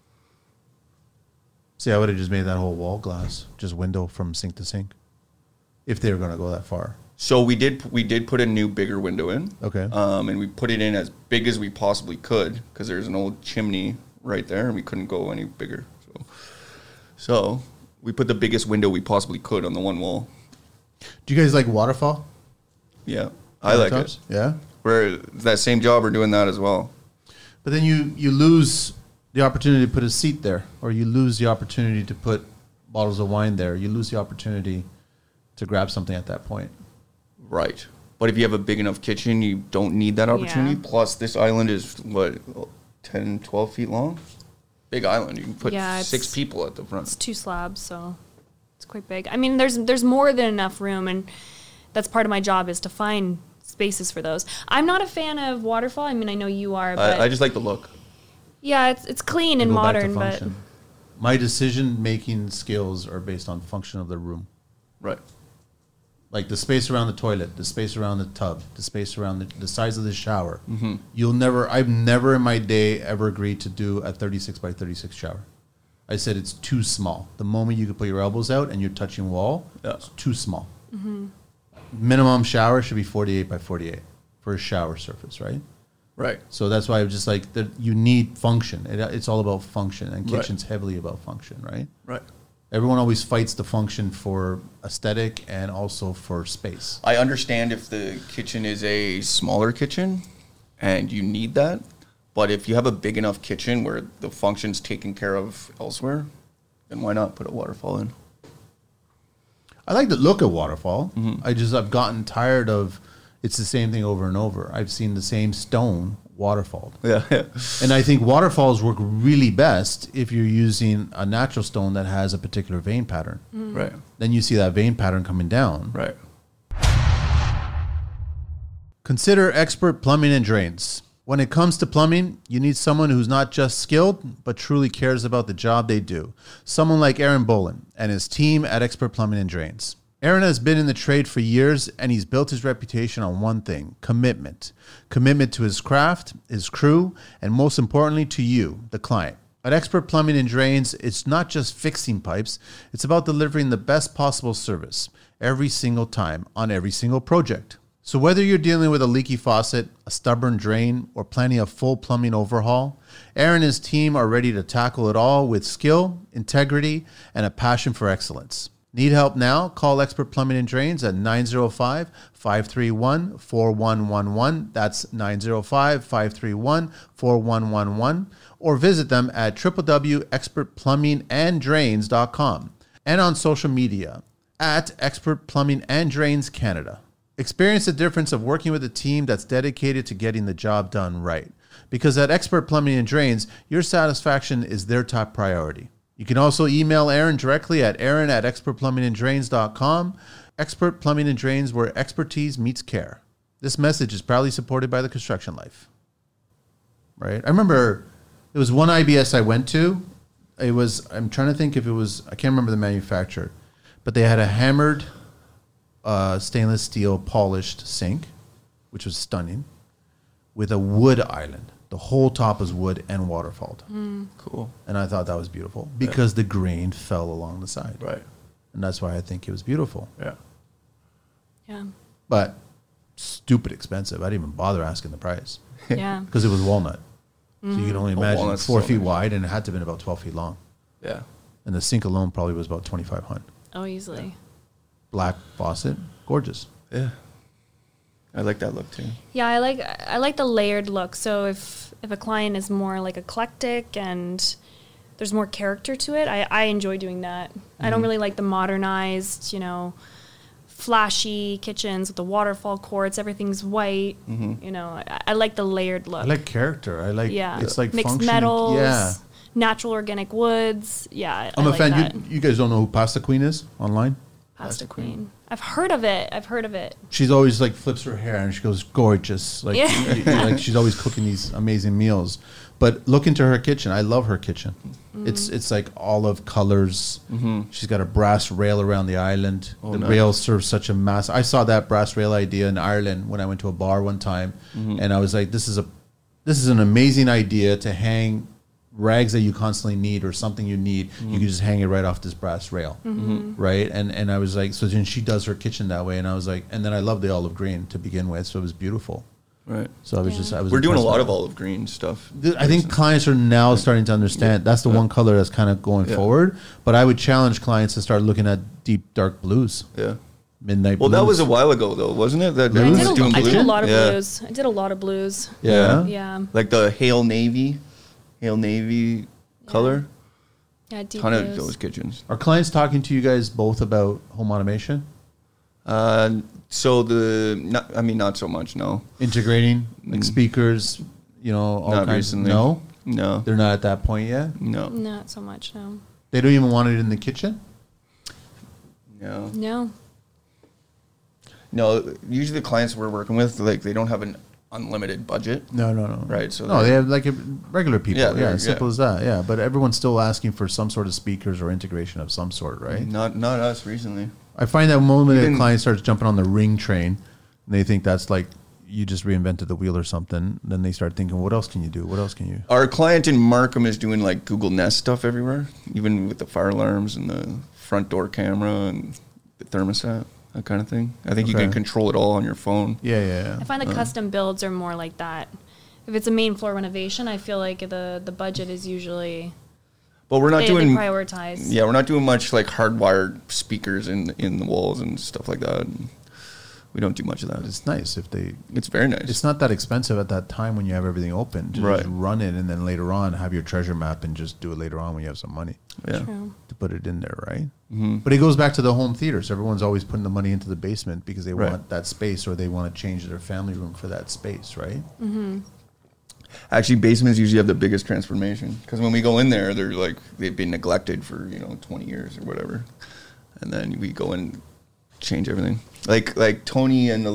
See, I would have just made that whole wall glass, just window from sink to sink, if they were going to go that far. So we did put a new bigger window in. Okay. And we put it in as big as we possibly could because there's an old chimney right there and we couldn't go any bigger. So we put the biggest window we possibly could on the one wall. Do you guys like waterfall? Yeah. I like it. Countertops? Yeah. We're that same job, we're doing that as well. But then you lose the opportunity to put a seat there, or you lose the opportunity to put bottles of wine there. You lose the opportunity to grab something at that point. Right. But if you have a big enough kitchen, you don't need that opportunity. Yeah. Plus, this island is, 10, 12 feet long? Big island. You can put Yeah, 6 people at the front. It's 2 slabs, so it's quite big. I mean, there's more than enough room, and that's part of my job is to find spaces for those. I'm not a fan of waterfall. I mean, I know you are, but I just like the look. yeah, it's clean and Go back to modern, but function. My decision-making skills are based on function of the room. Right. Like the space around the toilet, the space around the tub, the space around the size of the shower. Mm-hmm. I've never in my day ever agreed to do a 36 by 36 shower. I said it's too small. The moment you can put your elbows out and you're touching wall, Yeah. it's too small. Minimum shower should be 48 by 48 for a shower surface, right? Right. So that's why I was just like, you need function. It's all about function, and Right. kitchen's heavily about function, right? Right. Everyone always fights the function for aesthetic and also for space. I understand if the kitchen is a smaller kitchen and you need that. But if you have a big enough kitchen where the function's taken care of elsewhere, then why not put a waterfall in? I like the look of waterfall. I've gotten tired of it's the same thing over and over. I've seen the same stone waterfall. Yeah. And I think waterfalls work really best if you're using a natural stone that has a particular vein pattern. Right. Then you see that vein pattern coming down. Right. Consider Expert Plumbing and Drains. When it comes to plumbing, you need someone who's not just skilled, but truly cares about the job they do. Someone like Aaron Bolin and his team at Expert Plumbing and Drains. Aaron has been in the trade for years, and he's built his reputation on one thing: commitment. Commitment to his craft, his crew, and most importantly to you, the client. At Expert Plumbing and Drains, it's not just fixing pipes, it's about delivering the best possible service every single time on every single project. So whether you're dealing with a leaky faucet, a stubborn drain, or planning a full plumbing overhaul, Aaron and his team are ready to tackle it all with skill, integrity, and a passion for excellence. Need help now? Call Expert Plumbing and Drains at 905-531-4111. That's 905-531-4111. Or visit them at www.expertplumbinganddrains.com and on social media at Expert Plumbing and Drains Canada. Experience the difference of working with a team that's dedicated to getting the job done right. Because at Expert Plumbing and Drains, your satisfaction is their top priority. You can also email Aaron directly at aaron@expertplumbinganddrains.com. Expert Plumbing and Drains, where expertise meets care. This message is proudly supported by the Construction Life. Right? I remember there was one IBS I went to. I'm trying to think if it was, I can't remember the manufacturer, but they had a hammered stainless steel polished sink, which was stunning, with a wood island. The whole top was wood and waterfalled. Cool. And I thought that was beautiful because the grain fell along the side. Right. And that's why I think it was beautiful. Yeah. yeah, But stupid expensive. I didn't even bother asking the price yeah. because it was walnut. So you can only imagine walnut's 4 so feet nice. wide, and it had to have been about 12 feet long. Yeah. And the sink alone probably was about 2,500. Oh, easily. Black faucet, gorgeous. Yeah. I like that look too. Yeah, I like the layered look. So if a client is more like eclectic and there's more character to it, I enjoy doing that. I don't really like the modernized, flashy kitchens with the waterfall quartz. Everything's white. I like the layered look. I like character. I like it's like mixed functioning. metals. Yeah. Natural organic woods. Yeah, I'm I a like fan. that. You guys don't know who Pasta Queen is online? Pasta Queen. I've heard of it. She's always like flips her hair and she goes gorgeous. Like, like she's always cooking these amazing meals. But look into her kitchen. I love her kitchen. It's like olive colors. She's got a brass rail around the island. The rail serves such a mass. I saw that brass rail idea in Ireland when I went to a bar one time, and I was like, this is an amazing idea to hang rags that you constantly need or something you need. You can just hang it right off this brass rail, right? And I was like, so then she does her kitchen that way, and I was like, and then I love the olive green to begin with, so it was beautiful. Right. So I was We're doing a impressed lot with of olive green stuff. I think clients are now starting to understand that's the one color that's kind of going forward. But I would challenge clients to start looking at deep dark blues. Yeah. Midnight Well, blues. that was a while ago, though, wasn't it? That I everyone did, was doing I blue? did a lot of Yeah. blues. I did a lot of blues. Yeah. Yeah. Like the Hail Navy color. Yeah, deep Ton blues. of those kitchens. Are clients talking to you guys both about home automation? So not so much, no. Integrating like speakers, all Not kinds. recently. No, No. they're not at that point yet. No. Not so much, no. They don't even want it in the kitchen. No. No. No. Usually the clients we're working with, like, they don't have an unlimited budget. No. Right, so no, they have like regular people. Yeah, Yeah, simple as that. Yeah, but everyone's still asking for some sort of speakers or integration of some sort, right? Not us recently. I find that moment Even- a client starts jumping on the Ring train, and they think that's like you just reinvented the wheel or something. Then they start thinking, what else can you do? What else can you? Our client in Markham is doing like Google Nest stuff everywhere, even with the fire alarms and the front door camera and the thermostat, that kind of thing. I think you Okay. can control it all on your phone. Yeah. I find the custom builds are more like that. If it's a main floor renovation, I feel like the budget is usually But we're not they doing prioritize. Yeah, we're not doing much like hardwired speakers in the walls and stuff like that. We don't do much of that. It's nice if they. It's very nice. It's not that expensive at that time when you have everything open. To Right. just run it and then later on have your treasure map and just do it later on when you have some money Yeah. True. to put it in there, right? But it goes back to the home theater. So everyone's always putting the money into the basement because they Right. want that space or they want to change their family room for that space, right? Actually, basements usually have the biggest transformation because when we go in there, they're like they've been neglected for 20 years or whatever, and then we go and change everything. Like Tony and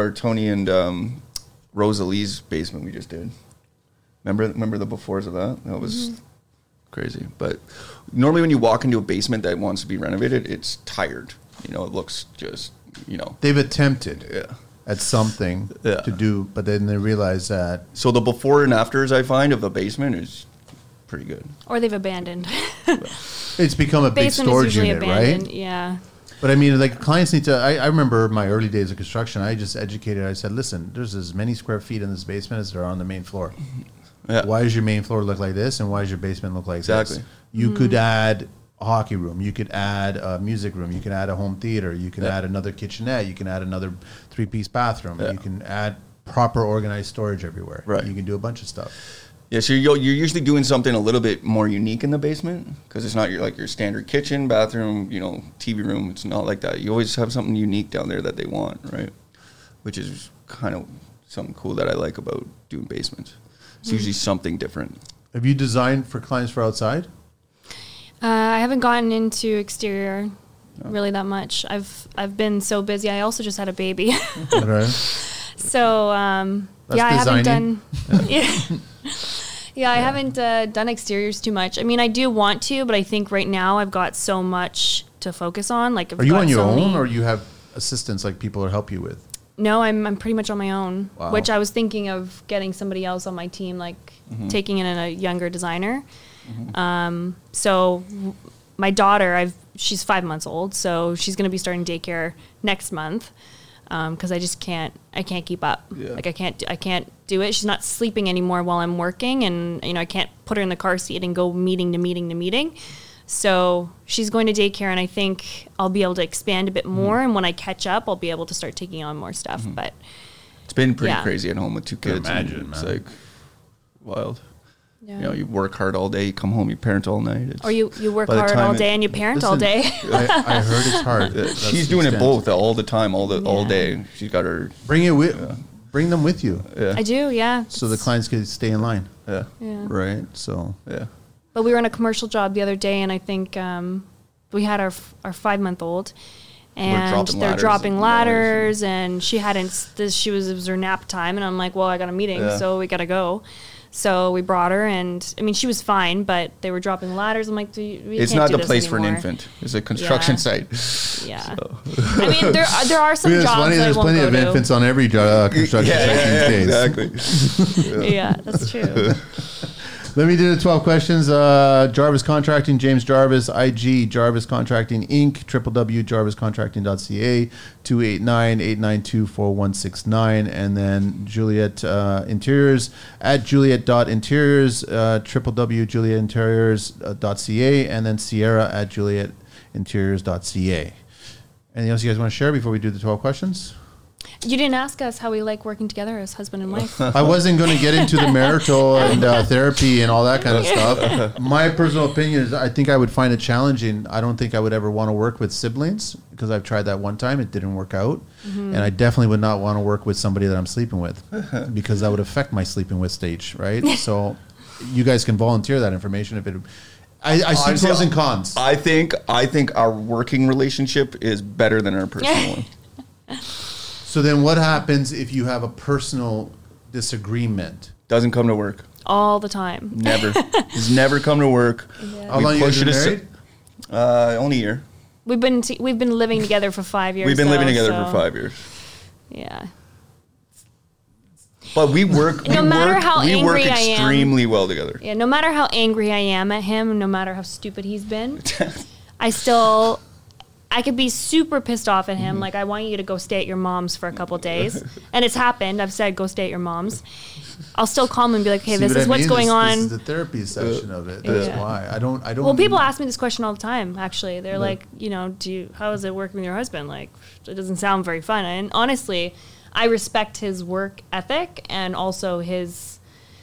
Rosalie's basement we just did. Remember the befores of that? That was crazy. But normally when you walk into a basement that wants to be renovated, it's tired. It looks just They've attempted yeah. at something Yeah. to do, but then they realize that So the before and afters I find of the basement is pretty good. Or they've abandoned. it's become a big Basement is storage usually unit, abandoned. right? Yeah. But I mean, like clients need to. I remember my early days of construction. I just educated. I said, "Listen, there's as many square feet in this basement as there are on the main floor. Yeah. Why does your main floor look like this, and why does your basement look like Exactly. this? You could add a hockey room. You could add a music room. You can add a home theater. You can Yeah. add another kitchenette. You can add another 3-piece bathroom. Yeah. You can add proper organized storage everywhere. Right. You can do a bunch of stuff. Yeah, so you're usually doing something a little bit more unique in the basement because it's not your standard kitchen, bathroom, TV room. It's not like that. You always have something unique down there that they want, right? Which is kind of something cool that I like about doing basements. It's usually something different. Have you designed for clients for outside? I haven't gotten into exterior really that much. I've been so busy. I also just had a baby. Okay. So That's yeah, I haven't designing. done. Yeah, I haven't done exteriors too much. I mean, I do want to, but I think right now I've got so much to focus on. Like, Are you on your own, or you have assistants like people to help you with? No, I'm pretty much on my own. Wow. Which I was thinking of getting somebody else on my team, like taking in a younger designer. So my daughter, she's 5 months old, so she's going to be starting daycare next month. Because I can't keep up. Yeah. Like I can't do it. She's not sleeping anymore while I'm working, and I can't put her in the car seat and go meeting to meeting to meeting. So she's going to daycare, and I think I'll be able to expand a bit more. And when I catch up, I'll be able to start taking on more stuff. But It's been pretty Yeah. crazy at home with 2 kids. imagine, It's man. like wild. Yeah. You know, you work hard all day, you come home, you parent all night. It's, Or you work by the hard time all it- day and you parent all day. I heard it's hard. That's she's the doing it extent. both all the time, all Yeah. day. She's got her. Bring them with you, Yeah. I do, yeah. so the clients can stay in line, Yeah. Yeah. right? So Yeah. But we were on a commercial job the other day, and I think we had our 5-month-old, and dropping they're ladders dropping and ladders, and she hadn't. It was her nap time, and I'm like, well, I got a meeting, Yeah. so we gotta go. So we brought her, and I mean, she was fine, but they were dropping ladders. I'm like, we It's can't not do the this place for an anymore. infant. It's a construction Yeah. site. Yeah, I mean, there are some it's jobs funny. I There's won't plenty go of to. infants on every construction site these days. Exactly. Yeah, that's true. Let me do the 12 questions. Jarvis Contracting, James Jarvis, IG, Jarvis Contracting Inc., www.jarviscontracting.ca, 289-892-4169, and then Juliet Interiors at juliet.interiors, www.juliettinteriors.ca, and then Sierra at juliettinteriors.ca. Anything else you guys want to share before we do the 12 questions? You didn't ask us how we like working together as husband and wife. I wasn't going to get into the marital and therapy and all that kind of stuff. My personal opinion is I think I would find it challenging. I don't think I would ever want to work with siblings because I've tried that one time. It didn't work out. And I definitely would not want to work with somebody that I'm sleeping with because that would affect my sleeping with stage, right? So you guys can volunteer that information if it... I see Honestly, pros and cons. I think our working relationship is better than our personal one. So then what happens if you have a personal disagreement? Doesn't come to work. All the time. Never. He's never come to work. How long you guys been married? Only a year. We've been living together for 5 years. We've been living together so- for 5 years. Yeah. But we work. No matter how we work angry I am. extremely well together. Yeah, no matter how angry I am at him, no matter how stupid he's been, I could be super pissed off at him. Like, I want you to go stay at your mom's for a couple days. And it's happened. I've said, go stay at your mom's. I'll still call him and be like, hey, See this what is I what's mean? going This on. is the therapy section of it. That's Yeah. why I don't. Well, people ask me this question all the time, actually. They're like, how is it working with your husband? Like, it doesn't sound very fun. And honestly, I respect his work ethic and also his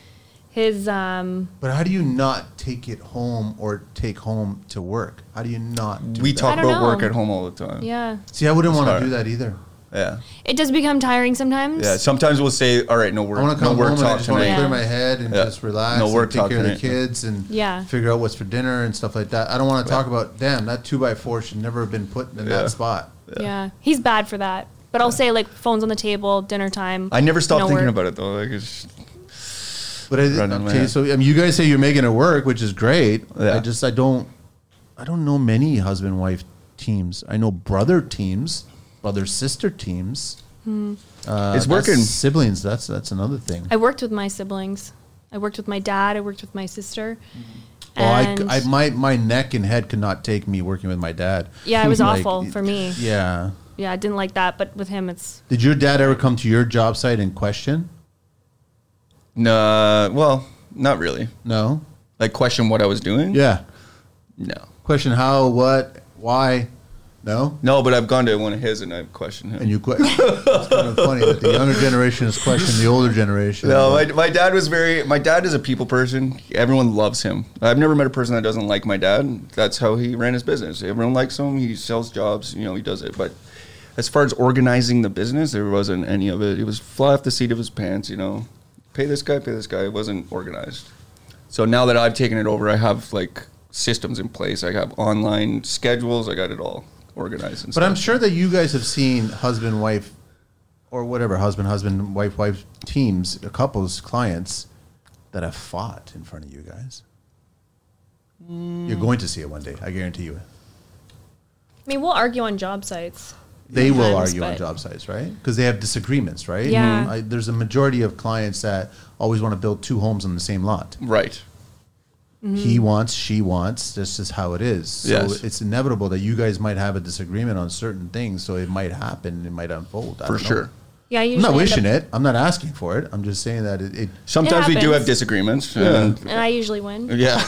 But how do you not take it home or take home to work? How do you not do We that? talk I don't about work know. at home all the time. yeah. See, I wouldn't want to Sorry. do that either. Yeah. It does become tiring sometimes. Yeah. Sometimes we'll say, all right, no work. I want to No come work home and I talk just want to tonight. Yeah. clear my head and Yeah. just relax No work and take talk care of the tonight. kids and Yeah. figure out what's for dinner and stuff like that. I don't want to talk about, damn, that 2x4 should never have been put in Yeah. that spot. Yeah. He's bad for that. But I'll say, like, phones on the table, dinner time. I never stop no thinking work. about it though. Like it's, But Right on my okay, head. so I mean, you guys say you're making it work, which is great. Yeah. I don't know many husband wife teams. I know brother teams, brother sister teams. it's That's working. siblings. That's another thing. I worked with my siblings. I worked with my dad. I worked with my sister. Oh, And my neck and head could not take me working with my dad. yeah, it was Like, awful for me. Yeah. Yeah, I didn't like that. But with him, it's Did your dad ever come to your job site and question? No, well, not really. No. Like question what I was doing. Yeah. No. Question how, what, why? No. No, but I've gone to one of his and I've questioned him. And you quit. It's kind of funny that the younger generation has questioned the older generation. No, my dad was my dad is a people person. Everyone loves him. I've never met a person that doesn't like my dad. That's how he ran his business. Everyone likes him. He sells jobs. He does it. But as far as organizing the business, there wasn't any of it. It was fly off the seat of his pants, Pay this guy, pay this guy. It wasn't organized. So now that I've taken it over, I have like systems in place. I have online schedules. I got it all organized. And But I'm stuff. sure that you guys have seen husband, wife, or whatever, husband, wife teams, couples, clients that have fought in front of you guys. You're going to see it one day. I guarantee you. I mean, we'll argue on job sites. They will sometimes, argue on but- job sites, right? Because they have disagreements, right? Yeah. There's a majority of clients that always want to build two homes on the same lot. Right. He wants, she wants. That's just how it is. So Yes. it's inevitable that you guys might have a disagreement on certain things. So it might happen. It might unfold. I For don't know. sure. Yeah, I I'm usually not end wishing up- it. I'm not asking for it. I'm just saying that it Sometimes we do happens. have disagreements. And And I usually win. yeah.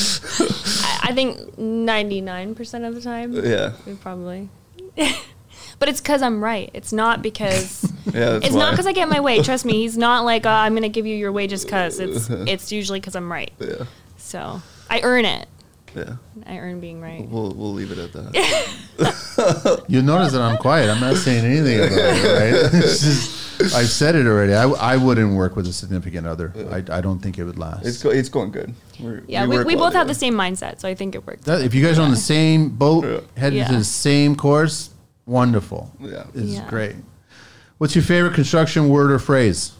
I think 99% of the time. Yeah. We probably. But it's because I'm right. It's not because That's not why. because I get my way. Trust me, he's not like I'm going to give you your way just because. It's usually because I'm right. Yeah. So I earn it. Yeah. I earn being right. We'll leave it at that. You notice that I'm quiet. I'm not saying anything about it, right? It's just, I've said it already. I wouldn't work with a significant other. I don't think it would last. It's going good. Yeah, we work both well have together. the same mindset, so I think it works. If you guys are on the same boat, headed Yeah. to the same course, wonderful. Yeah. It's Yeah. great. What's your favorite construction word or phrase?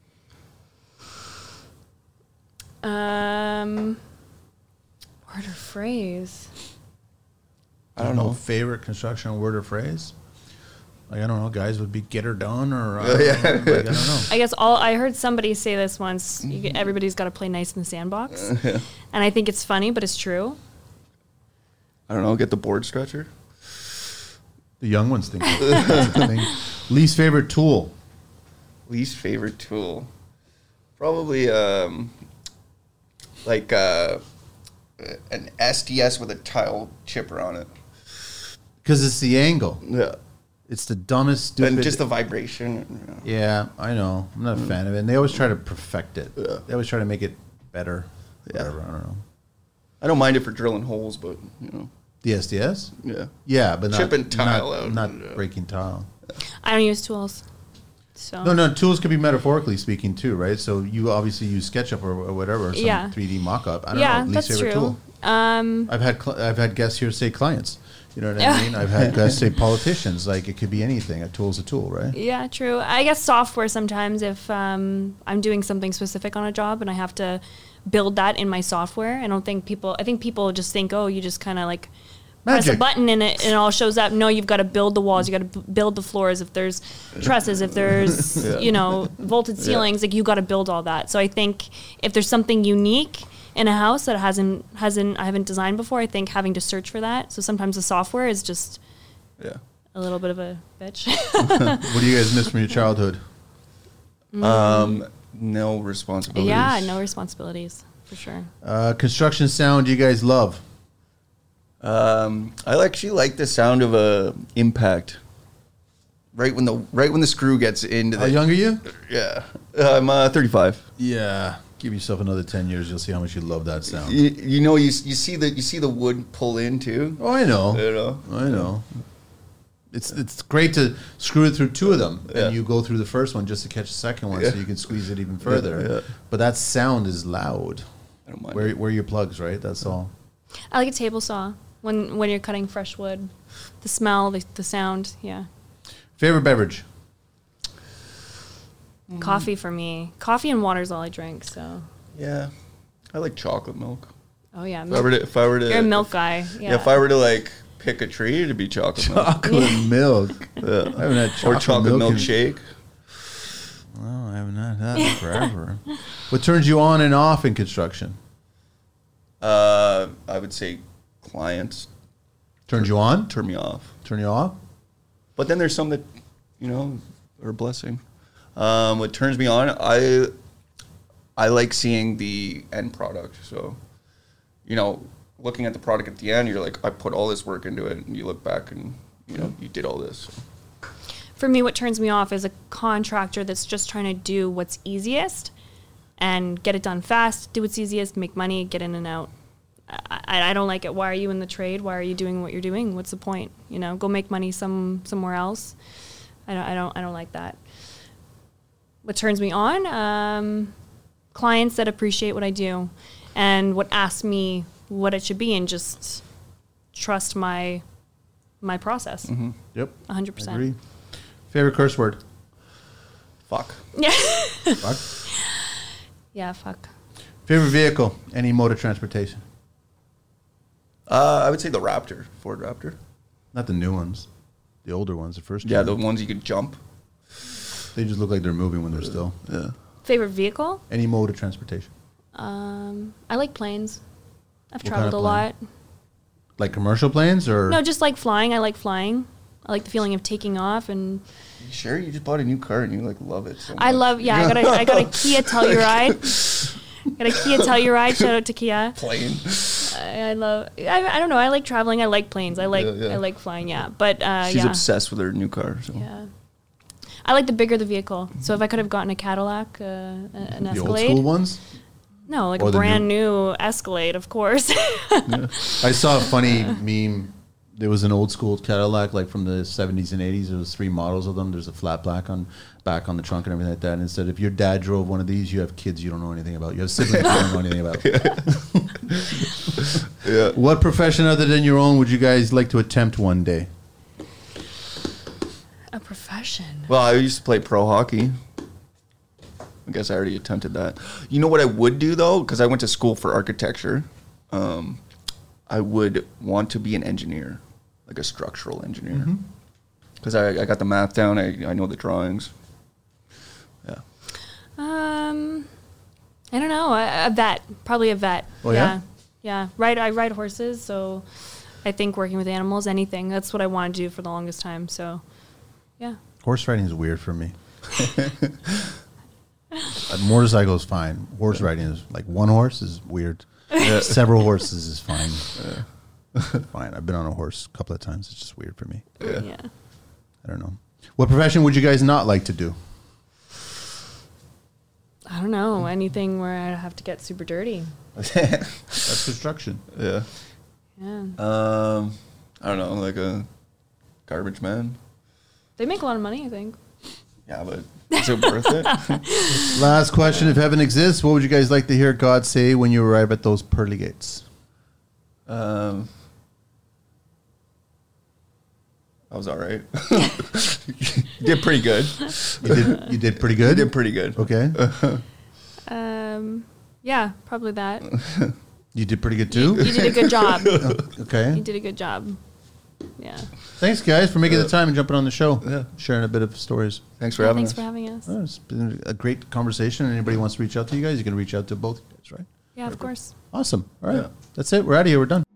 Word or phrase? I don't know. Favorite construction word or phrase? Like, I don't know. Guys would be get her done or I don't know. Like, I don't know. I guess I heard somebody say this once. Everybody's got to play nice in the sandbox, and I think it's funny, but it's true. I don't know. Get the board stretcher. The young ones think that's the thing. Least favorite tool? Least favorite tool, probably like an SDS with a tile chipper on it. Because it's the angle. Yeah. It's the dumbest, stupid. And just the vibration. Yeah, I know. I'm not a fan of it. And they always try to perfect it. Yeah. They always try to make it better. Yeah. Whatever. I don't know. I don't mind it for drilling holes, but The SDS? yeah. Yeah, but not Chipping tile not, out. not Yeah. breaking tile. I don't use tools, so No, tools could be metaphorically speaking too, right? So you obviously use SketchUp or whatever, or some Yeah. 3D mock-up. I don't yeah, know. Least that's favorite true. tool. I've had guests here say clients. You know what I mean? I've had guys say politicians. Like, it could be anything. A tool's a tool, right? Yeah, true. I guess software sometimes if I'm doing something specific on a job and I have to build that in my software. I think people just think, oh, you just kind of like press a Magic. button and it all shows up. No, you've got to build the walls. You got to build the floors. If there's trusses, if there's, vaulted ceilings, like you got to build all that. So I think if there's something unique in a house that I haven't designed before, I think having to search for that. So sometimes the software is just Yeah. a little bit of a bitch. What do you guys miss from your childhood? No responsibilities. Yeah, no responsibilities for sure. Construction sound you guys love? I actually like the sound of a impact. Right when the screw gets into How the young are you? Yeah. I'm 35. Yeah. Give yourself another 10 years. You'll see how much you love that sound. You see the wood pull in too. Oh, I know. You know. I know. It's great to screw it through two of them, Yeah. and you go through the first one just to catch the second one, so you can squeeze it even further. Yeah. But that sound is loud. I don't mind. Where are your plugs, right? That's all. I like a table saw when you're cutting fresh wood. The smell, the sound, yeah. Favorite beverage? Coffee for me. Coffee and water is all I drink. So, Yeah. I like chocolate milk. oh yeah, If I were to you're a milk guy. Yeah. if I were to like pick a tree, it'd be chocolate milk. Chocolate milk. Yeah. I haven't had Or chocolate milk in- milkshake. Oh, I haven't had that in forever. What turns you on and off in construction? I would say clients Turns you on? turn me off. Turn you off? But then there's some that, are a blessing. What turns me on, I like seeing the end product. So, looking at the product at the end, you're like, I put all this work into it, and you look back and, you did all this. For me, what turns me off is a contractor that's just trying to do what's easiest and get it done fast, do what's easiest, make money, get in and out. I don't like it. Why are you in the trade? Why are you doing what you're doing? What's the point? Go make money somewhere else. I don't like that. What turns me on? Clients that appreciate what I do and would ask me what it should be and just trust my process. Yep. 100%. Agree. Favorite curse word? Fuck. Yeah. Fuck. Yeah, fuck. Favorite vehicle? Any mode of transportation? I would say the Raptor, Ford Raptor. Not the new ones. The older ones, the first Yeah, two. the ones you could jump. They just look like they're moving when they're still. Yeah. Favorite vehicle? Any mode of transportation? I like planes. I've What kind traveled of a plane? lot. Like commercial planes or? No, just like flying. I like flying. I like the feeling of taking off, and You sure? You just bought a new car and you love it so much. I got a Kia Telluride, Got a Kia Telluride. Shout out to Kia. Plane. I love. I don't know. I like traveling. I like planes. I like flying. Yeah, but She's obsessed with her new car. So. Yeah. I like the bigger the vehicle. So if I could have gotten a Cadillac, an Escalade. The old school ones? No, like Or a the brand new Escalade, of course. I saw a funny meme. There was an old school Cadillac, like from the 70s and 80s. There was 3 models of them. There's a flat black on back on the trunk and everything like that. And it said, if your dad drove one of these, you have kids you don't know anything about. You have siblings you don't know anything about. Yeah. What profession other than your own would you guys like to attempt one day? A profession. Well, I used to play pro hockey. I guess I already attempted that. You know what I would do, though? Because I went to school for architecture. I would want to be an engineer, like a structural engineer. Because I got the math down. I know the drawings. Yeah. I don't know. A vet. Probably a vet. Oh, yeah? Yeah. I ride horses, so I think working with animals, anything. That's what I want to do for the longest time. So, yeah. Horse riding is weird for me. A motorcycle is fine. Horse riding is like one horse is weird. Several horses is fine. Fine. I've been on a horse a couple of times. It's just weird for me. Yeah. I don't know. What profession would you guys not like to do? I don't know. Anything where I have to get super dirty. That's construction. Yeah. Yeah. I don't know, like a garbage man. They make a lot of money, I think. Yeah, but is it worth it? Last question. If heaven exists, what would you guys like to hear God say when you arrive at those pearly gates? I was all right. You did pretty good. You did pretty good? You did pretty good. Okay. Yeah, probably that. You did pretty good too? You did a good job. Okay. You did a good job. Yeah. Thanks, guys, for making the time and jumping on the show. Yeah. Sharing a bit of stories. Thanks for having Thanks us. for having us. Oh, it's been a great conversation. Anybody wants to reach out to you guys, you can reach out to both guys, right? Yeah, of course. Awesome. All right. Yeah. That's it. We're out of here. We're done.